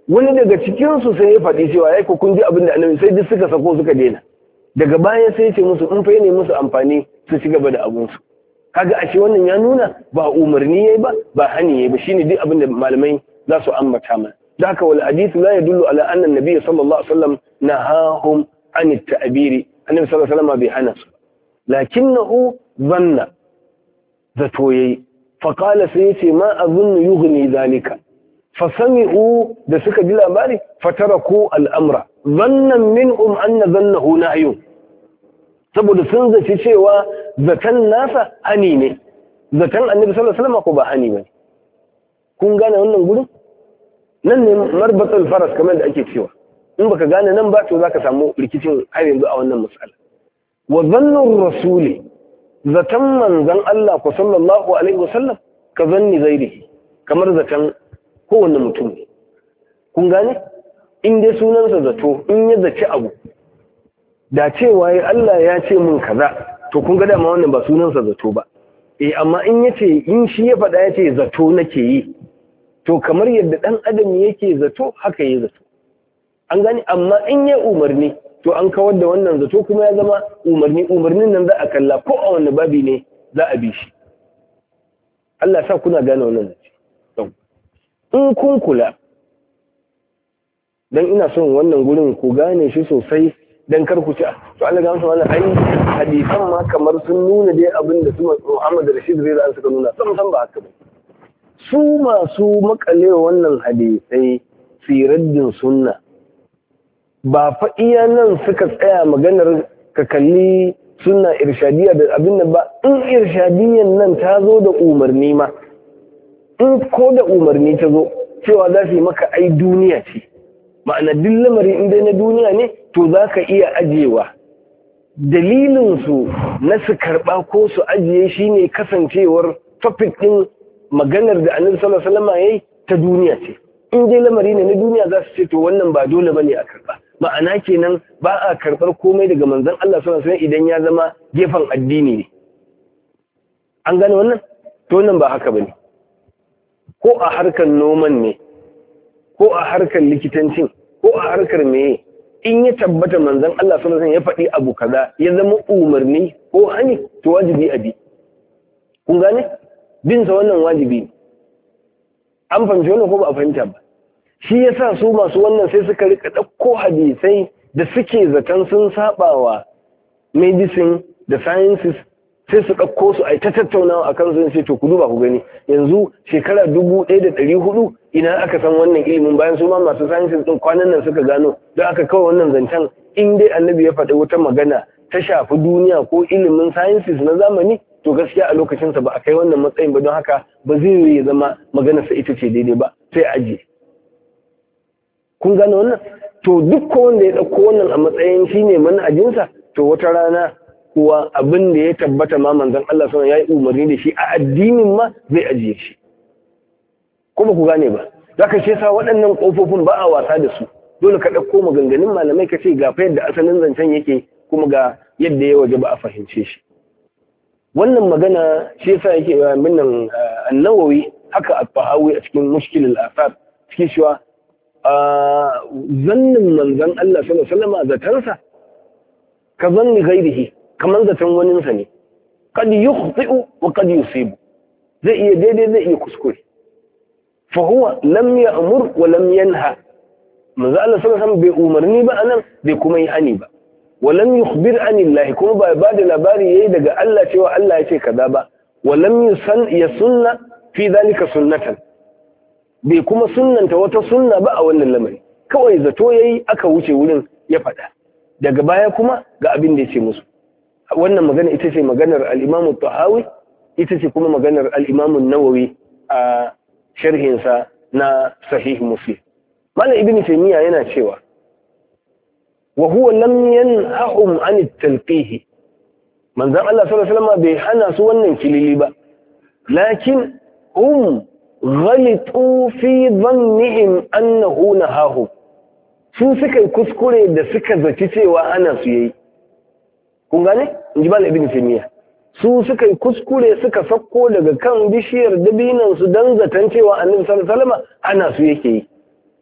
Speaker 1: wani daga cikinsu sai ya faɗi cewa ya kun ji abin da annabi, sai duk suka sako suka daina. Daga baya sai ya ce musu in fa ne musu amfani su ci gaba da abunsu. Kaga ashe wannan ya nuna ba umarni yayi ba hani yayi ba, shine duk abin da malamai za su ambata mana. Da haka wal hadithu la yadullu ala anna an-nabiy sallallahu alaihi wasallam nahahum an at-ta'bir. Annabi sallallahu alaihi wasallam bai hana su, lakinnahu dhanna, zato yayi. Fa qala sai yace ma azunnu yughni dhalika. Fasami'u da suka ji labari fataraku al'amra zannan minhum anna zannahu nahyun, saboda sun zaci cewa zaton nasa hani ne, zaton annabi sallallahu alaihi wasallam ko ba hani bane. Kun gane wannan gurin? Nan ne marbatul faras kamar da ake cewa, in baka gane nan ba to zaka samu rikicin har yanzu a wannan mas'ala. Wa zannur rasuli, zaton manzon Allah ko sallallahu alaihi wasallam ka zanni ghairihi, kamar zaton kowanne mutum ne. Kun gane? In dai sunansa zato, in ya zaci abu da cewa ya Allah ya ce mun kaza, to kun ga dama wannan ba sunansa zato ba. Amma in yace, in shi ya faɗa ya ce zato nake yi, to kamar yadda ɗan adam yake zato haka yi zato. An gane? Amma in ya umarni, to an kawar da wannan zato kuma ya zama umarnin nan za a kalla ko a wani babi ne za a bi shi. Allah sa kuna gane wannan zace. In kun kula, don ina son wannan gurin ku gane shi sosai don kar ku ci, to Allah ga wannan ai hadisan ma kamar sun nuna dai abin da su Muhammad Rashid Reza suka nuna, san ba haka ba. Su masu makalewa wannan hadisai siraddin sunna ba fa iya nan suka tsaya maganar ka kalli sunna irshadiyya da abin nan ba. In irshadiyyan nan ta zo da umarni ma, in ko da umarni ta zo cewa za su yi maka ai duniya ce, ma'ana duk lamari in dai na duniya ne, to za ka iya ajiyewa. Dalilinsu na su karɓa ko su ajiye shi ne kasancewar topic ɗin maganar da annabi sallallahu alaihi wasallam yayi ta duniya ce. In dai lamari ne na duniya za su ce to wannan ba dole bane a karɓa. Ma'ana kenan ba a karɓar komai daga manzon Allah sallallahu alaihi wasallam idan ya zama gefen addini ne. An gane wannan? To wannan ba haka bane. Ko a harkar noman ne, ko a harkar likitancin, ko a harkar meye, in ya tabbata manzon Allah sallallahu alaihi wasallam ya faɗi abu kaza ya zama umarni ko hani, to wajibi a bi. Kun gane? Bin sa wannan wajibi. An fahimci wannan ko ba a fahimta ba? Shi yasa su masu wannan sai suka rika ɗauko hadisai da suke zaton sun sabawa medicine da sciences, sai su ɗauko su a ta tattaunawa a kan sun ce to ku duba ku gani yanzu shekara 1400 ina aka san wannan ilimin, bayan su ma masu sciences ɗin kwanan nan suka gano. Don aka kawai wannan zancen in dai annabi ya faɗi wata magana ta shafi duniya ko ilimin sciences na zamani, to gaskiya a lokacinsa ba a kai wannan matsayin ba, don haka ba zai yi ya zama maganarsa ita ce daidai ba, sai a ajiye. Kun gane wannan? To duk wanda ya ɗauko wannan a matsayin shine manhajinsa, to wata rana kuwa abin da ya tabbata ma manzon Allah sallallahu alaihi wasallam ya yi umarni da shi a addinin ma zai ajiye shi. Kuma ku gane ba, zaka ce sa waɗannan kofofin ba a wasa da su. Dole ka ɗauko maganganun malamai ka ce ga fa yadda asalin zancen yake, kuma ga yadda ya waje ba a fahimce shi. Wannan magana shi yasa yake minnan An-Nawawi haka At-Tahawi a cikin Mushkil al-Athar cikin cewa zannin manzon Allah sallallahu alaihi wasallam zatansa ka zanni ghairihi, kamar zaton waninsa ne. Kad yukhti'u wa kad yusibu, zai iya daidai zai iya kuskure. Fa huwa lam ya'mur wa lam yanha, manzo Allah sallallahu alaihi wasallam bai umarni ba anan, bai kuma yi hani ba. Wa lam yukhbir anillahi, kuma ba da labari yayi daga Allah cewa Allah ya ce kaza ba. Wa lam yasunna fi dhalika sunnatan, bai kuma sunnanta wata sunna ba a wannan lamari. Kawai zato yayi aka wuce wurin ya faɗa. Daga baya kuma ga abin da ya ce musu. Wannan magana ita ce maganar al-Imam Tahawi, ita ce kuma maganar al-Imam Nawawi a sharhinsa na Sahih Muslim. Malam Ibn Taymiyyah yana cewa wa huwa lam yanhahum an at-talqih, manzon Allah sallallahu alaihi wasallam bai hana su wannan kilili ba, lakin hum ghalitu fi dhannihim annahu nahahu, su suka yi kuskure da suka zaci cewa ana su yayi. Kun gane? In ji Malam Ibn Taymiyyah. Su suka yi kuskure suka sakko daga kan bishiyar dabinan su dan zaton cewa Annabi sallallahu alaihi wasallam ana su yake yi.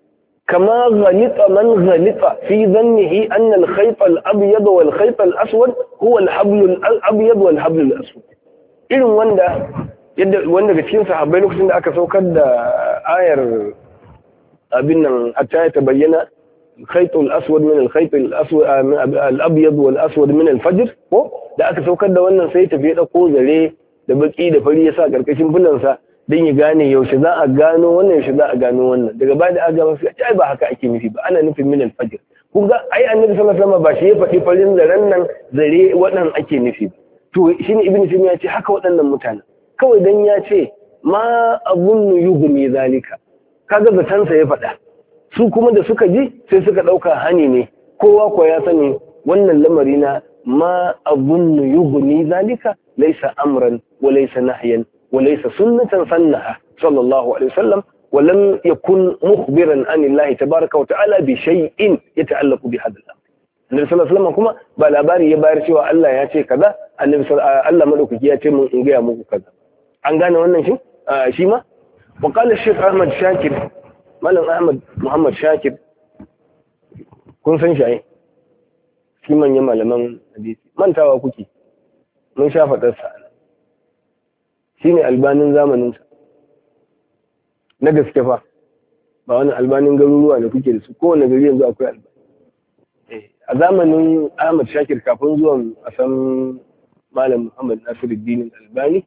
Speaker 1: كما غلط من غلط في ظنه أن الخيط الأبيض والخيط الأسود هو الحبل الأبيض والحبل الأسود. إذن wanda ga cikin sahabbai lokacin da aka saukar da ayar abin nan hatta ya tabayyana الخيط الأسود من الخيط الأسود الأبيض والأسود من الفجر ko da aka saukar da wannan sai tafi da ko zare da baki da fari yasa karkashin bulansa dan ya gane yaushe za a gano wannan yaushe za a gano wannan daga baya da aka gama sai ai ba haka ake nufi ba ana nufin min al-fajr kun ga ai annabi sallallahu alaihi wasallam ba shi ya faɗi farin zaren nan zare waɗannan ake nufi to shine ibnu taymiya ya ce haka waɗannan mutane kawai dan ya ce ma abun yughmi zalika kaga zatansa ya faɗa su kuma da suka ji sai suka ɗauka hani ne kowa ko ya sani wannan lamari na ma abun yughni zalika laysa amran wa laysa nahyan وليس سنة سنها صلى الله عليه وسلم ولم يكن مخبرا عن الله تبارك وتعالى بشيء يتعلق بهذا الأمر. النبي صلى الله عليه وسلم كما بالاباري يبارك cewa Allah ya ce kaza annabi Allah madaukaki ya ce mun in ga muku kaza an gane wannan shi ma wa qala Sheikh Ahmad Shakir Malam Ahmad Muhammad Shakir kun san shi shi manyan malaman hadisi mantawa kuke mun sha fadar sa shi ne albanin zamaninsa na gaske fa ba wani albanin garuruwa da kuke da su kowane gari yanzu akwai albani a zamanin Ahmad Shakir kafin zuwan a san Malam Muhammad Nasiruddin Albani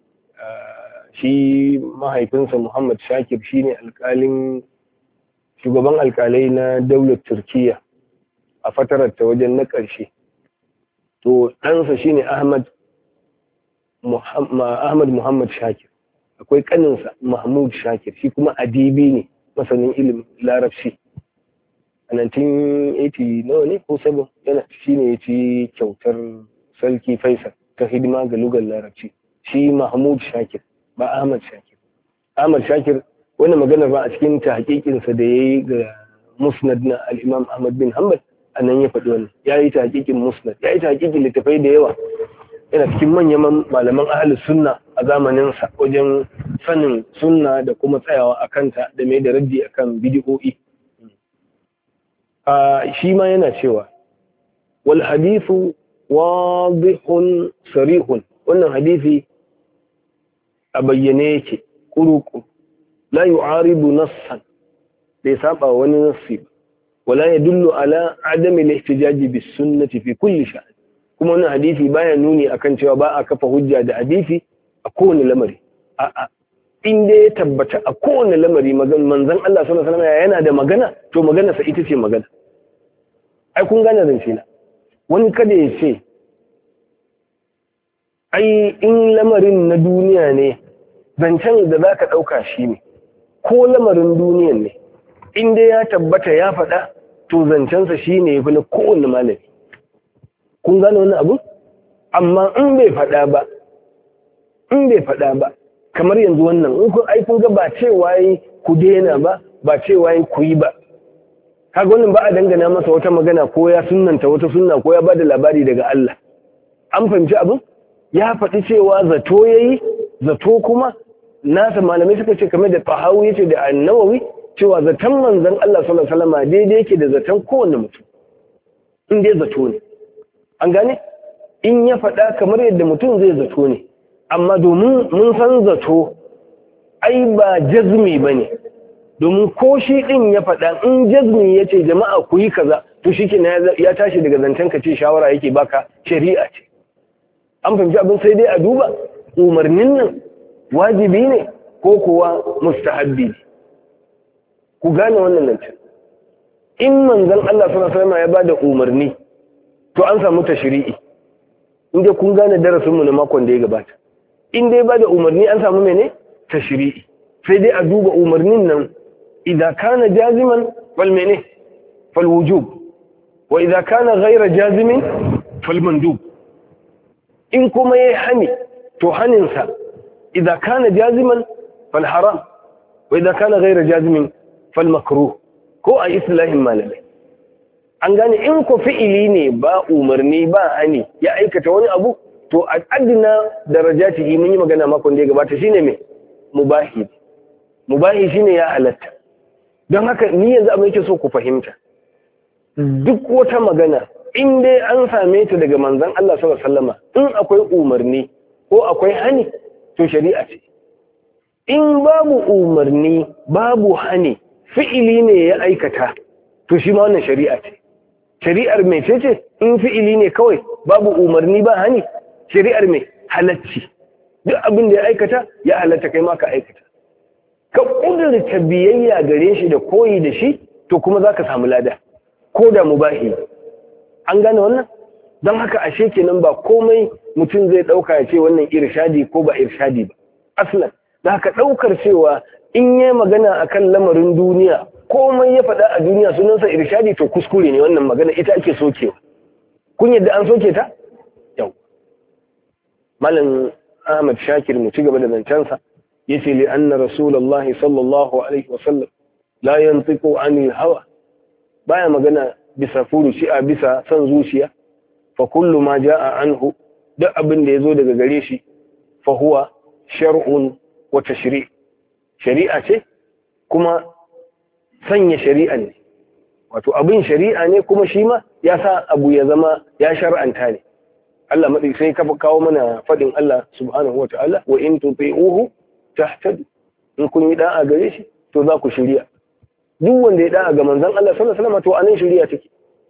Speaker 1: shi mahaifinsa Muhammad Shakir shi ne shugaban alkalai na daular Turkiya a fatarar ta wajen na ƙarshe to ɗansa shi ne Ahmad Muhammad Shakir akwai kaninsa Mahmud Shakir shi kuma adibi ne masanin ilimin larabci a 1980 nawa ne ko 7 yana shi ne ya ci kyautar sarki Faisal ta hidima ga lugar larabci shi Mahmud Shakir ba Ahmad Shakir. Ahmad Shakir wannan magana ba a cikin tahqiqinsa da yayi ga Musnad na al-Imam Ahmad bin Hanbal anan ya faɗi wannan yayi tahqiqin Musnad yayi tahqiqin littafai da yawa yana cikin manyan malaman ahalus sunna a zamaninsa wajen sanin sunna da kuma tsayawa a kanta da mai da raddi akan bidiyo'i. Shi ma yana cewa wal hadithu wadihun sarihun wannan hadisi a bayyane yake kuruku la yu'aridu nassan bai saba wani nassi ba wala yadullu ala adami al-ihtijaji bis sunnati fi kulli sha'n kuma wannan hadisi baya nuni akan cewa ba a kafa hujja da hadisi a kowane lamari a'a in dai ya tabbata a kowane lamari manzon Allah sallallahu alaihi wasallam yana da magana to magana sa ita ce magana ai kun gane zance na wani kada ya ce ai in lamarin na duniya ne zancen da zaka dauka shi ne ko lamarin duniyan ne in dai ya tabbata ya faɗa to zancensa shine yafi na kowane malami kun gane wannan abu amma in bai faɗa ba kamar yanzu wannan in kun ga ba cewa yi ku daina ba cewa yi ku yi ba kaga wannan ba a dangana masa wata magana ko ya sunnanta wata sunna ko ya bada labari daga Allah an fahimci abin ya faɗi cewa zato yayi zato kuma nasa malamai suka ce kamar da Tahawi yace da An-Nawawi cewa zaton manzon Allah sallallahu alaihi wasallam daidai yake da zaton kowanne mutum in dai zato ne an gane in ya faɗa kamar yadda mutum zai zato ne amma domin mun san zato ai ba jazmi ba ne domin ko shi ɗin ya faɗa in jazmi ya ce jama'a ku yi kaza to shi ya tashi daga zancen ka ce shawara yake baka shari'a ce an fahimci abin sai dai a duba umarnin nan wajibi ne ko kuwa mustahabbi ne ku gane wannan zancen in manzon Allah sallallahu alaihi wasallam ya bada umarni to an samu tashri'i inda kun gane darasinmu na makon da ya gabata in dai ba da umarni an samu mene tashri'i sai dai a duba umarnin nan idza kana jaziman fal mene fal wujub wa idza kana ghayra jazimin fal mandub in kuma yayi hani to hanin sa idza kana jaziman fal haram wa idza kana ghayra jazimin fal makruh ko a islahin malamai an gane in ko fi'ili ne ba umarni ba hani ya aikata wani abu to a adina darajatihi mun yi magana makon da ya gabata shine me mubahi shine ya halatta don haka ni yanzu abin yake so ku fahimta, duk wata magana in dai an same ta daga manzon Allah sallallahu alaihi wasallama, in akwai umarni ko akwai hani to shari'a ce. In babu umarni babu hani, fi'ili ne ya aikata, to shi ma wannan shari'a ce. Shari'ar mai ce in fi'ili ne kawai babu umarni ba hani, shari'ar mai halacci. Duk abin da ya aikata ya halatta kai ma ka aikata. Ka ƙudurta biyayya gare shi da koyi da shi, to kuma za ka samu lada, ko da mubahi. An gane wannan? Don haka ashe kenan ba komai mutum zai ɗauka ya ce wannan irshadi ko ba irshadi ba. Aslan, da haka ɗaukar cewa in yi magana akan lamarin duniya, komai ya faɗa a duniya sunansa irshadi, to kuskure ne wannan magana, ita ake sokewa. Kun yadda an soke ta? Yau. Malam Ahmad Shakir mu ci gaba da zancensa, yace li anna Rasulullahi sallallahu alaihi wasallam la yantiqu anil hawa, baya magana bisa furuci a bisa son zuciya. Fa kullu ma jaa anhu, duk abin da yazo daga gare shi, fa huwa shar'un wa tashri', shari'a ce kuma sanya shari'a ne, wato abin shari'a ne kuma shi ma ya sa abu ya zama ya shar'anta ne. Allah madai sai ka kawo mana fadin Allah subhanahu wa ta'ala, wa in tuti'uhu tahtadu, in kun yi da'a gare shi to za ku shiriya. Duk wanda ya da'a ga manzon Allah sallallahu alaihi wasallam to anan shiriya take.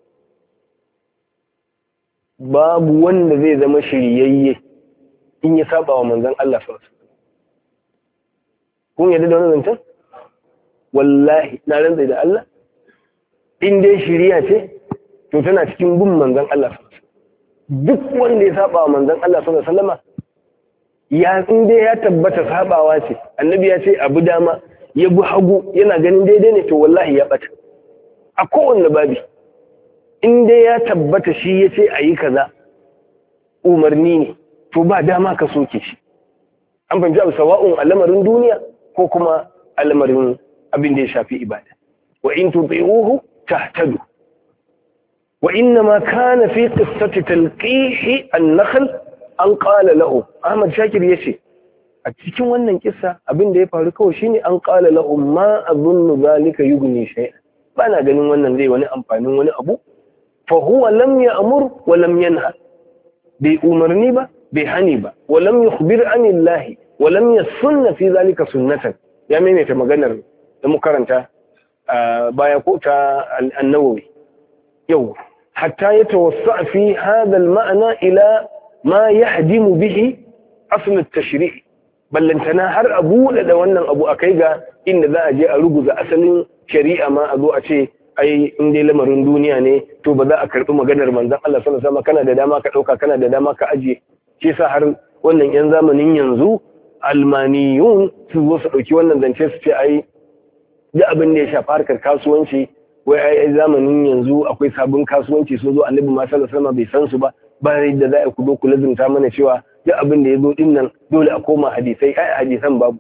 Speaker 1: Babu wanda zai zama shiriyayye in ya saba wa manzon Allah sallallahu alaihi wasallam. Kun yadda da wannan zancen? Wallahi na rantsa da Allah, in dai shiriya ce to tana cikin bin manzon Allah sallallahu alaihi wasallam. Duk wanda ya saba wa manzon Allah sallallahu alaihi wasallam, ya in dai ya tabbata sabawa ce, annabi ya ce abu dama ya bi hagu yana ganin daidai ne, to wallahi ya bata a kowanne babi. In dai ya tabbata shi ya ce a yi kaza umarni ne, to ba dama ka soke shi. An fahimci abu, sawa'un a lamarin duniya ko kuma a lamarin abin da ya shafi ibada. Wa in tuti'uhu tahtadu. Wa inna ma kana fi qissati talqih an-nakhl an qala lahu. Ahmad Shakir yace a cikin wannan kissa abin da ya faru kawai shine an qala lahu ma adhunnu zalika yughni shay'an. Bana ganin wannan zai wani amfanin wani abu. Fa huwa lam ya'mur wa lam yanha. Bai umarni ba, bai hani ba. Wa lam yukhbir anillahi wa lam yasunna fi zalika sunnatan. Ya maimaita maganar da mu karanta baya ko ta an-Nawawi. Yau hatta yatawassa fi hadha al-ma'na ila ma yahdimu bihi asl at-tashri'. Ballantana har a buɗe da wannan abu a kai ga inda za a je a ruguza asalin shari'a ma a zo a ce ai in dai lamarin duniya ne to ba za a karɓi maganar manzon Allah sallallahu alaihi wasallam, kana da dama ka ɗauka, kana da dama ka ajiye. Shi yasa har wannan yan zamanin yanzu almaniyun su zo su ɗauki wannan zance su ce ai duk abin da ya shafi harkar kasuwanci, wai ai zamanin yanzu akwai sabon kasuwanci sun zo, annabi ma sallallahu alaihi wasallam bai san su ba da za a ku lazimta mana cewa duk abin da ya zo din nan dole a koma hadisai. Ai hadisan babu.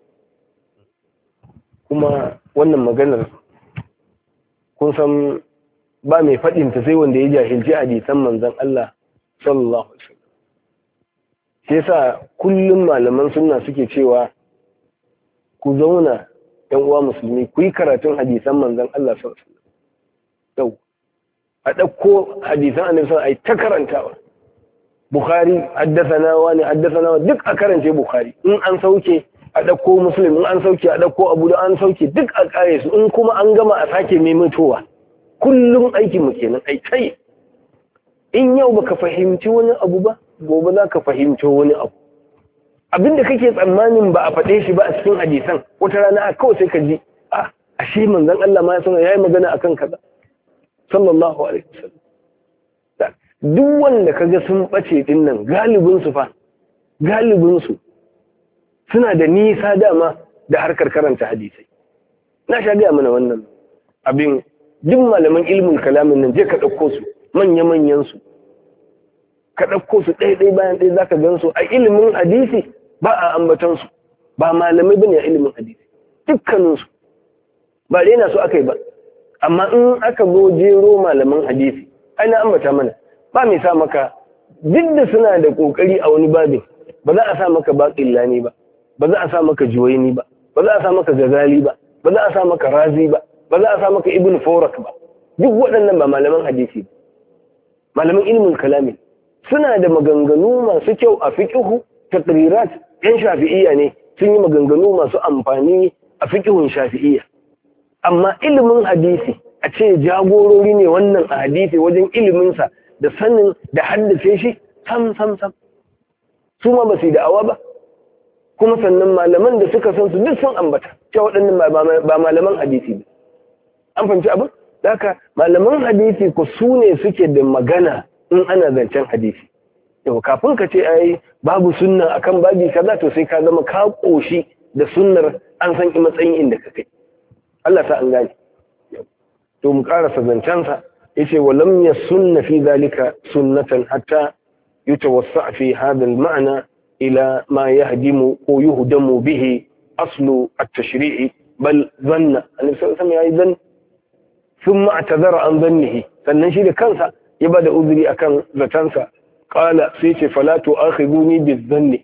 Speaker 1: Kuma wannan maganar kun san ba mai faɗin ta sai wanda ya jahilci hadisan manzon Allah sallallahu alaihi wasallam. Shi yasa kullum malaman sunna suke cewa ku zauna ɗan uwa musulmi ku yi karatun hadisan manzon Allah sallallahu alaihi wasallam. A ɗauko hadisan annabi sallallahu alaihi wasallam ai ta karantawa. Bukhari haddathana wani duk a karance Bukhari, in an sauke a ɗauko Muslim, in an sauke a ɗauko Abu da an sauke duk a ƙare su, in kuma an gama a sake maimaitowa. Kullum aikin mu kenan ai kai. In yau baka fahimci wani abu ba, gobe za ka fahimci wani abu. Abinda kake tsammanin ba a faɗe shi ba a cikin hadisan, wata rana kawai sai ka ji ashe manzon Allah ma ya yi magana akan kaza sallallahu alaihi wasallam. Duk wanda kaga sun bace din nan galibinsu suna da nisa dama da harkar karanta hadisai. Na sha gaya mana wannan abin, duk malaman ilmin kalamin nan je ka ɗauko su manya-manyan su, ka ɗauko su ɗaya bayan ɗaya zaka gan su a ilimin hadisi ba a ambatan su, ba malamai bane a ilimin hadisi dukkanin su, ba daina su aka yi ba. Amma in aka zo jero malaman hadisi ai na ambata mana, ba mai sa maka, duk da suna da kokari a wani babin, ba za a sa maka baƙillani ba, ba za a sa maka juwaini ba, ba za a sa maka gazali ba, ba za a sa maka razi ba, ba za a sa maka ibn Fawrak ba. Duk waɗannan ba malaman hadisi ba, malaman ilmin kalami. Suna da maganganu masu kyau a fiqhu, taqrirat, yan shafi'iyya ne, sun yi maganganu masu amfani a fiqhun shafi'iyya. Amma ilimin hadisi a ce jagorori ne wannan a hadisi wajen iliminsa da sanin da haddace shi sam. Su ma ba su yi da'awa ba, kuma sannan malaman da suka san su duk sun ambata cewa waɗannan ba malaman hadisi ba. An fahimci abin? Da haka malaman hadisi ku su ne suke da magana in ana zancen hadisi. Yau kafin ka ce ai babu sunna akan babi kaza, to sai ka zama ka koshi da sunnar, an san matsayin inda ka kai. Allah ta an gane. To mu karasa zancensa yace walam yasunna fi zalika sunnatan hatta yutawassa fi hadha al-ma'na ila ma yahdimu ko yuhdamu bihi aslu at-tashri'i bal dhanna annabi sallallahu alaihi wasallam yayi dhann thumma atadhara an dhannihi, sannan shi da kansa ya bada uzuri akan zatansa. Qala sai ce fala tu'akhiduni bi-dhanni,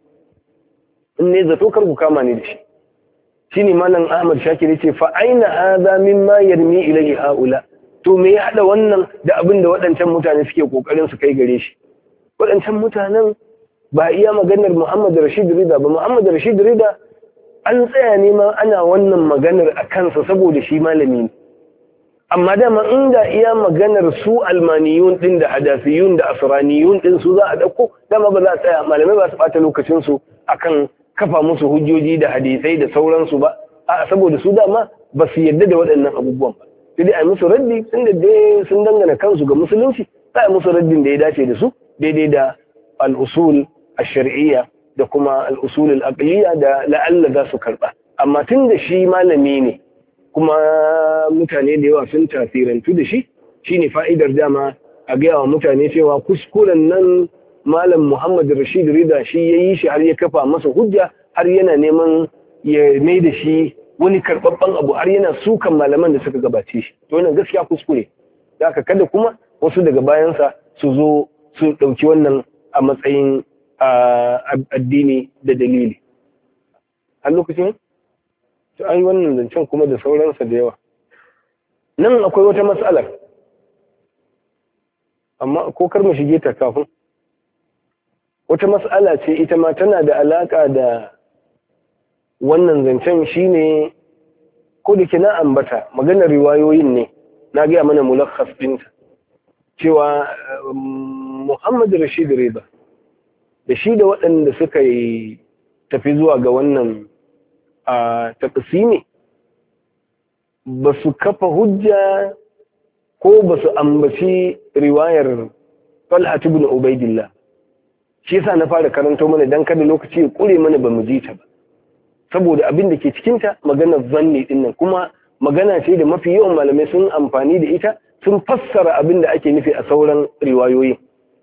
Speaker 1: in ne zato kar ku kama ni da shi. Shine malam Ahmad Shakir yace fa aina hadha mimma yarmi ilayhi haula, to me ya hada wannan da abin da waɗancan mutane suke kokarin su kai gare shi. Waɗancan mutanen ba iya maganar Muhammad Rashid Rida ba. Muhammad Rashid Rida an tsaya ne ma ana wannan maganar a kansa saboda shi malami ne, amma dama inda iya maganar su almaniyun din da hadafiyun da asraniyun din su za a dauko, dama ba za a tsaya, malamai ba su bata lokacin su akan kafa musu hujjoji da hadisai da sauransu ba, a saboda su dama ba su yarda da waɗannan abubuwan ba. Sai dai a musu raddi, tunda dai sun dangana kansu ga musulunci, za a musu raddin da ya dace da su, daidai da al-usul ash-shar'iyya da kuma al-usul al-aqliyya da la'alla za su karba. Amma tunda shi malami ne kuma mutane da yawa sun tasirantu da shi, shine fa'idar dama a gaya wa mutane cewa kuskuren nan Malam Muhammad Rashid Rida shi ya yi shi har ya kafa masa hujja, har yana neman ya mai da shi wani karɓaɓɓen abu, har yana sukan malaman da suka gabace shi. To wannan gaskiya kuskure. Da aka kada kuma wasu daga bayansa su zo su ɗauki wannan a matsayin addini da dalili. A lokacin? To an yi wannan zancen kuma da sauransa da yawa. Nan akwai wata matsalar, amma ko kar mu shige ta kafin. Wata mas'ala ce ita ma tana da alaƙa da wannan zancen, shine ko da na ambata maganar riwayoyin ne, na gaya mana mulakhas ɗinta cewa Muhammad Rashid Rida da shi da waɗanda suka yi tafi zuwa ga wannan taqsimi ba su kafa hujja ko ba su ambaci riwayar Talha ibn Ubaidillah. Shi yasa na fara karanto mana dan kada lokaci ya kure mana ba mu ji ta ba, saboda abin da ke cikinta maganar zanni din nan, kuma magana ce da mafi yawan malamai sun amfani da ita, sun fassara abin da ake nufi a sauran riwayoyi.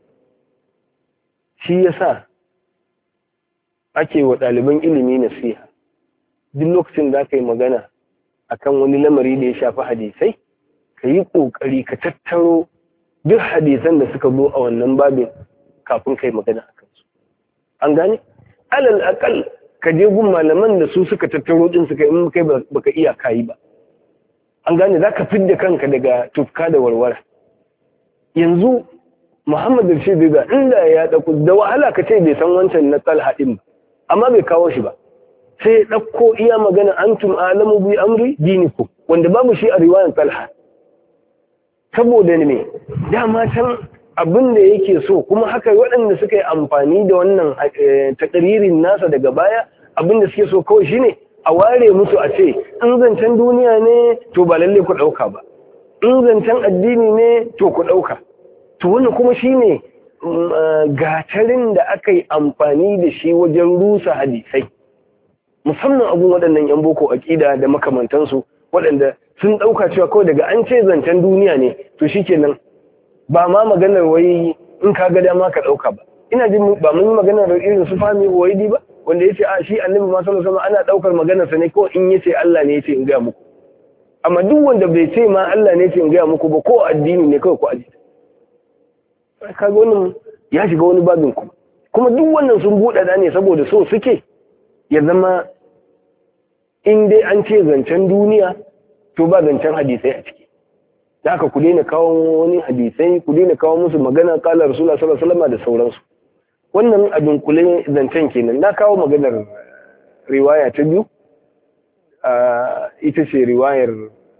Speaker 1: Shi yasa ake wa ɗaliban ilimi nasiha, duk lokacin da aka yi magana akan wani lamari da ya shafi hadisai, ka yi ƙoƙari ka tattaro duk hadisan da suka zo a wannan babin kafin kai magana a kansu. An gane? Alal akal ka je gun malaman da su suka tattaro din suka in kai baka iya kayi ba. An gane, za ka fidda kanka daga tufka da warwara. Yanzu Muhammad Rashid Rida inda ya dauko da wahala ka ce bai san wancan na Talha din ba, amma bai kawo shi ba. Sai ya dauko iya magana antum alamu bi amri dinikum, wanda babu shi a riwayar Talha. Saboda ne dama can abin da yake so, kuma haka waɗanda suka yi amfani da wannan takaririn nasa daga baya, abin da suke so kawai shine a ware musu a ce in zancen duniya ne to ba lalle ku ɗauka ba, in zancen addini ne to ku ɗauka. To wannan kuma shine gatarin da aka yi amfani da shi wajen rusa hadisai, musamman abun waɗannan yan boko aƙida da makamantansu, waɗanda sun ɗauka cewa kawai daga an ce zancen duniya ne to shikenan ba ma maganar wai in ka ga dama ka ɗauka ba. Ina jin ba mun yi maganar irin su Fahmi Huwaidi ba, wanda ya ce a shi annabi ma sallallahu alaihi wasallam ana ɗaukar maganarsa ne ko in yace Allah ne yace in gaya muku. Amma duk wanda bai ce ma Allah ne yace in gaya muku ba, ko addini ne kawai ko addini. Kaga wannan ya shiga wani babin kuma duk wannan sun buɗaɗa ne saboda so suke ya zama in dai an ce zancen duniya to ba zancen hadisai a ciki. Da haka ku daina kawo wani hadisai, ku daina kawo musu magana kala Rasulullah sallallahu alaihi wasallam da sauransu. Wannan a dunkule zancen kenan. Na kawo maganar riwaya ta biyu, ita ce riwayar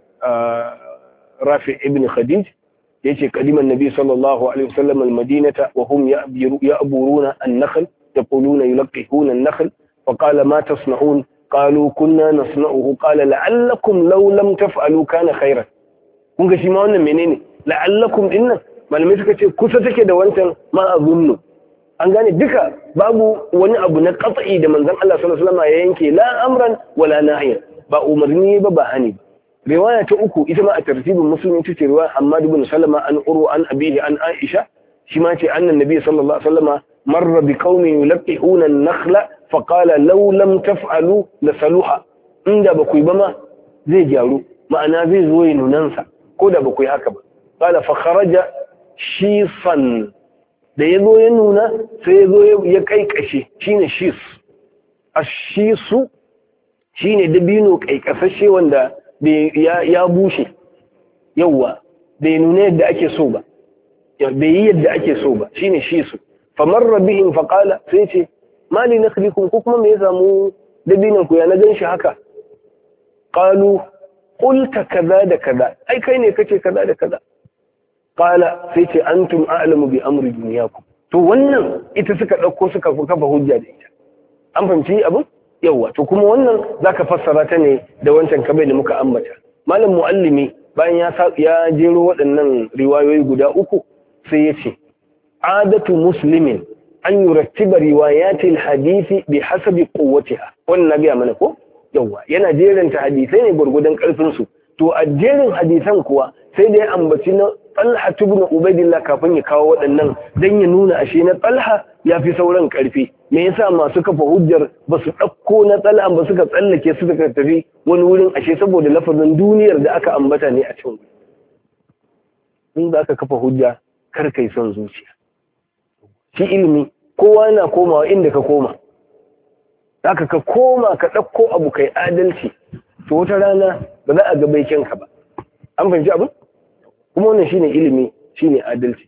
Speaker 1: Rafi ibn Khadij, yace qadiman nabi sallallahu alaihi wasallam al-madinata wa hum ya'buruna an-nakhl yaquluna yulqihuna an-nakhl fa qala ma tasna'un qalu kunna nasna'uhu qala la'allakum law lam taf'alu kana khayran. Kun ga shi ma wannan menene la'allakum dinnan malamai suka ce kusa take da wancan ma azunnu. An gane duka babu wani abu na qat'i da manzon Allah sallallahu alaihi wasallam ya yanke la amran wala nahyan, ba umarni ba hani ba. Riwaya ta uku ita ma a tartibin musulmi ce riwaya Hammad ibn Salama an Urwa an abihi an Aisha, shi ma ce annan nabi sallallahu alaihi wasallam marra bi qaumin yulqihuna an-nakhla fa qala law lam taf'alu la saluha. Inda ba ku yi ba ma zai gyaru, ma'ana zai zo ya nunansa ko da ba ku yi haka ba. Qala fa kharaja shifan, da ya zo ya nuna sai ya zo ya kaikashe, shine shis. Ashisu shine dabino kaikasashe wanda ya bushe, yawwa bai nuna yadda ake so ba, bai yi yadda ake so ba, shine shisu. Famarra bihim faqala, sai ce mali nakhlikum, ko kuma me ya samu dabinan ku ya na ganshi haka? Qalu qulta kaza da kaza, ai kai ne kace kaza da kaza. Qala, sai ce antum a'lamu bi amri dunyakum. To wannan ita suka dauko suka kafa hujja da ita. An fahimci abin? Yawwa, to kuma wannan zaka fassara ta ne da wancan kabai da muka ambata. Malam Muallimi bayan ya jero waɗannan riwayoyi guda uku sai ya ce adatu muslimin an yurattiba riwayatil hadisi bi hasabi quwwatiha. Wannan na biya mana ko? Yawwa, yana jeranta hadisai ne gurgudan karfin su. To a jerin hadisan kuwa sai da ya ambaci na Talha ibn Ubaidillah kafin ya kawo waɗannan dan ya nuna ashe na Talha ya fi sauran ƙarfi. Me yasa masu kafa hujjar ba su ɗauko na Talha ba suka tsallake su suka tafi wani wurin, ashe saboda lafazin duniyar da aka ambata ne a can. In za ka kafa hujja kar kai son zuciya. Shi ilimi kowa na komawa inda ka koma. Haka ka koma ka ɗauko abu kai adalci, to wata rana ba za a ga baikinka ba. An fahimci abin? Kuma wannan shine ilimi, shine adalci.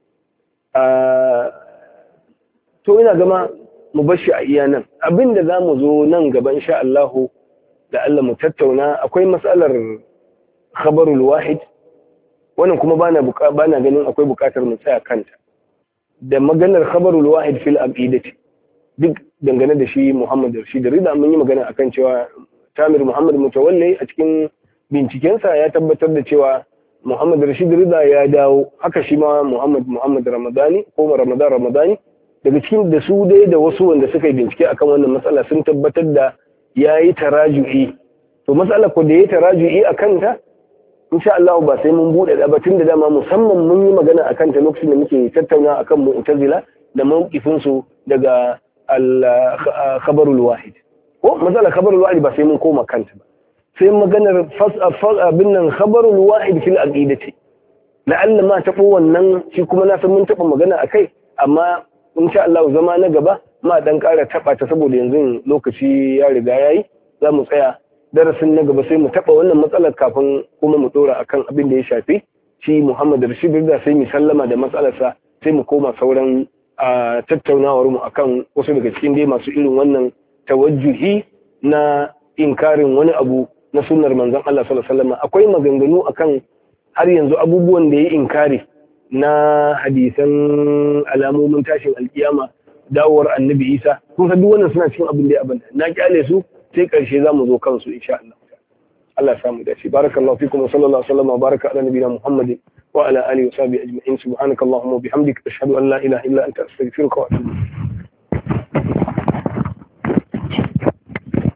Speaker 1: To ina gama mu bar shi a iya nan. Abinda za mu zo nan gaba insha Allahu da Allah mu tattauna, akwai matsalar khabarul wahid, wannan kuma bana ganin akwai bukatar mu tsaya kanta. Da maganar khabarul wahid fil aqidati, duk dangane da shi Muhammad Rashid Rida mun yi magana akan cewa Tamir Muhammad Mutawalli a cikin bincikensa ya tabbatar da cewa Muhammad Rashid Rida ya dawo, haka shi ma Muhammad Ramadani ko Ramadani, daga cikin da su dai da wasu wanda suka yi bincike akan wannan matsala sun tabbatar da yayi taraju'i. To matsala ko da yayi taraju'i akan ta insha Allah ba sai mun bude da batun da dama musamman mun yi magana akan ta lokacin da muke tattauna akan Mu'tazila da mawqifin su daga al-khabarul wahid. Ko matsala khabarul wahid ba sai mun koma kanta ba. Sai maganar abin nan khabarul wahid fil aqidati. La'alla ma tabo wannan shi kuma na san mun taba magana akai, amma insha Allah zama na gaba ma dan ƙara taba ta saboda yanzu lokaci ya riga yayi, za mu tsaya darasin na gaba sai mu taba wannan matsalar kafin kuma mu dora akan abin da ya shafi shi Muhammad Rashid da sai mu sallama da matsalarsa sai mu koma sauran tattaunawar mu akan wasu daga cikin dai masu irin wannan tawajjuhi na inkarin wani abu na sunnar manzon Allah sallallahu alaihi wasallam. Akwai maganganu akan har yanzu abubuwan da ya inkari na hadisan alamomin tashin alkiyama, dawowar annabi Isa, kun san duk wannan suna cikin abin da ya abanda na kyale su sai karshe zamu zo kansu insha Allah. Allah ya samu dace. Barakallahu fikum wa sallallahu alaihi wa baraka ala nabiyina Muhammadin wa ala alihi wa sahbihi ajma'in. Subhanakallahumma wa bihamdika ashhadu an la ilaha illa anta astaghfiruka wa atubu ilayk.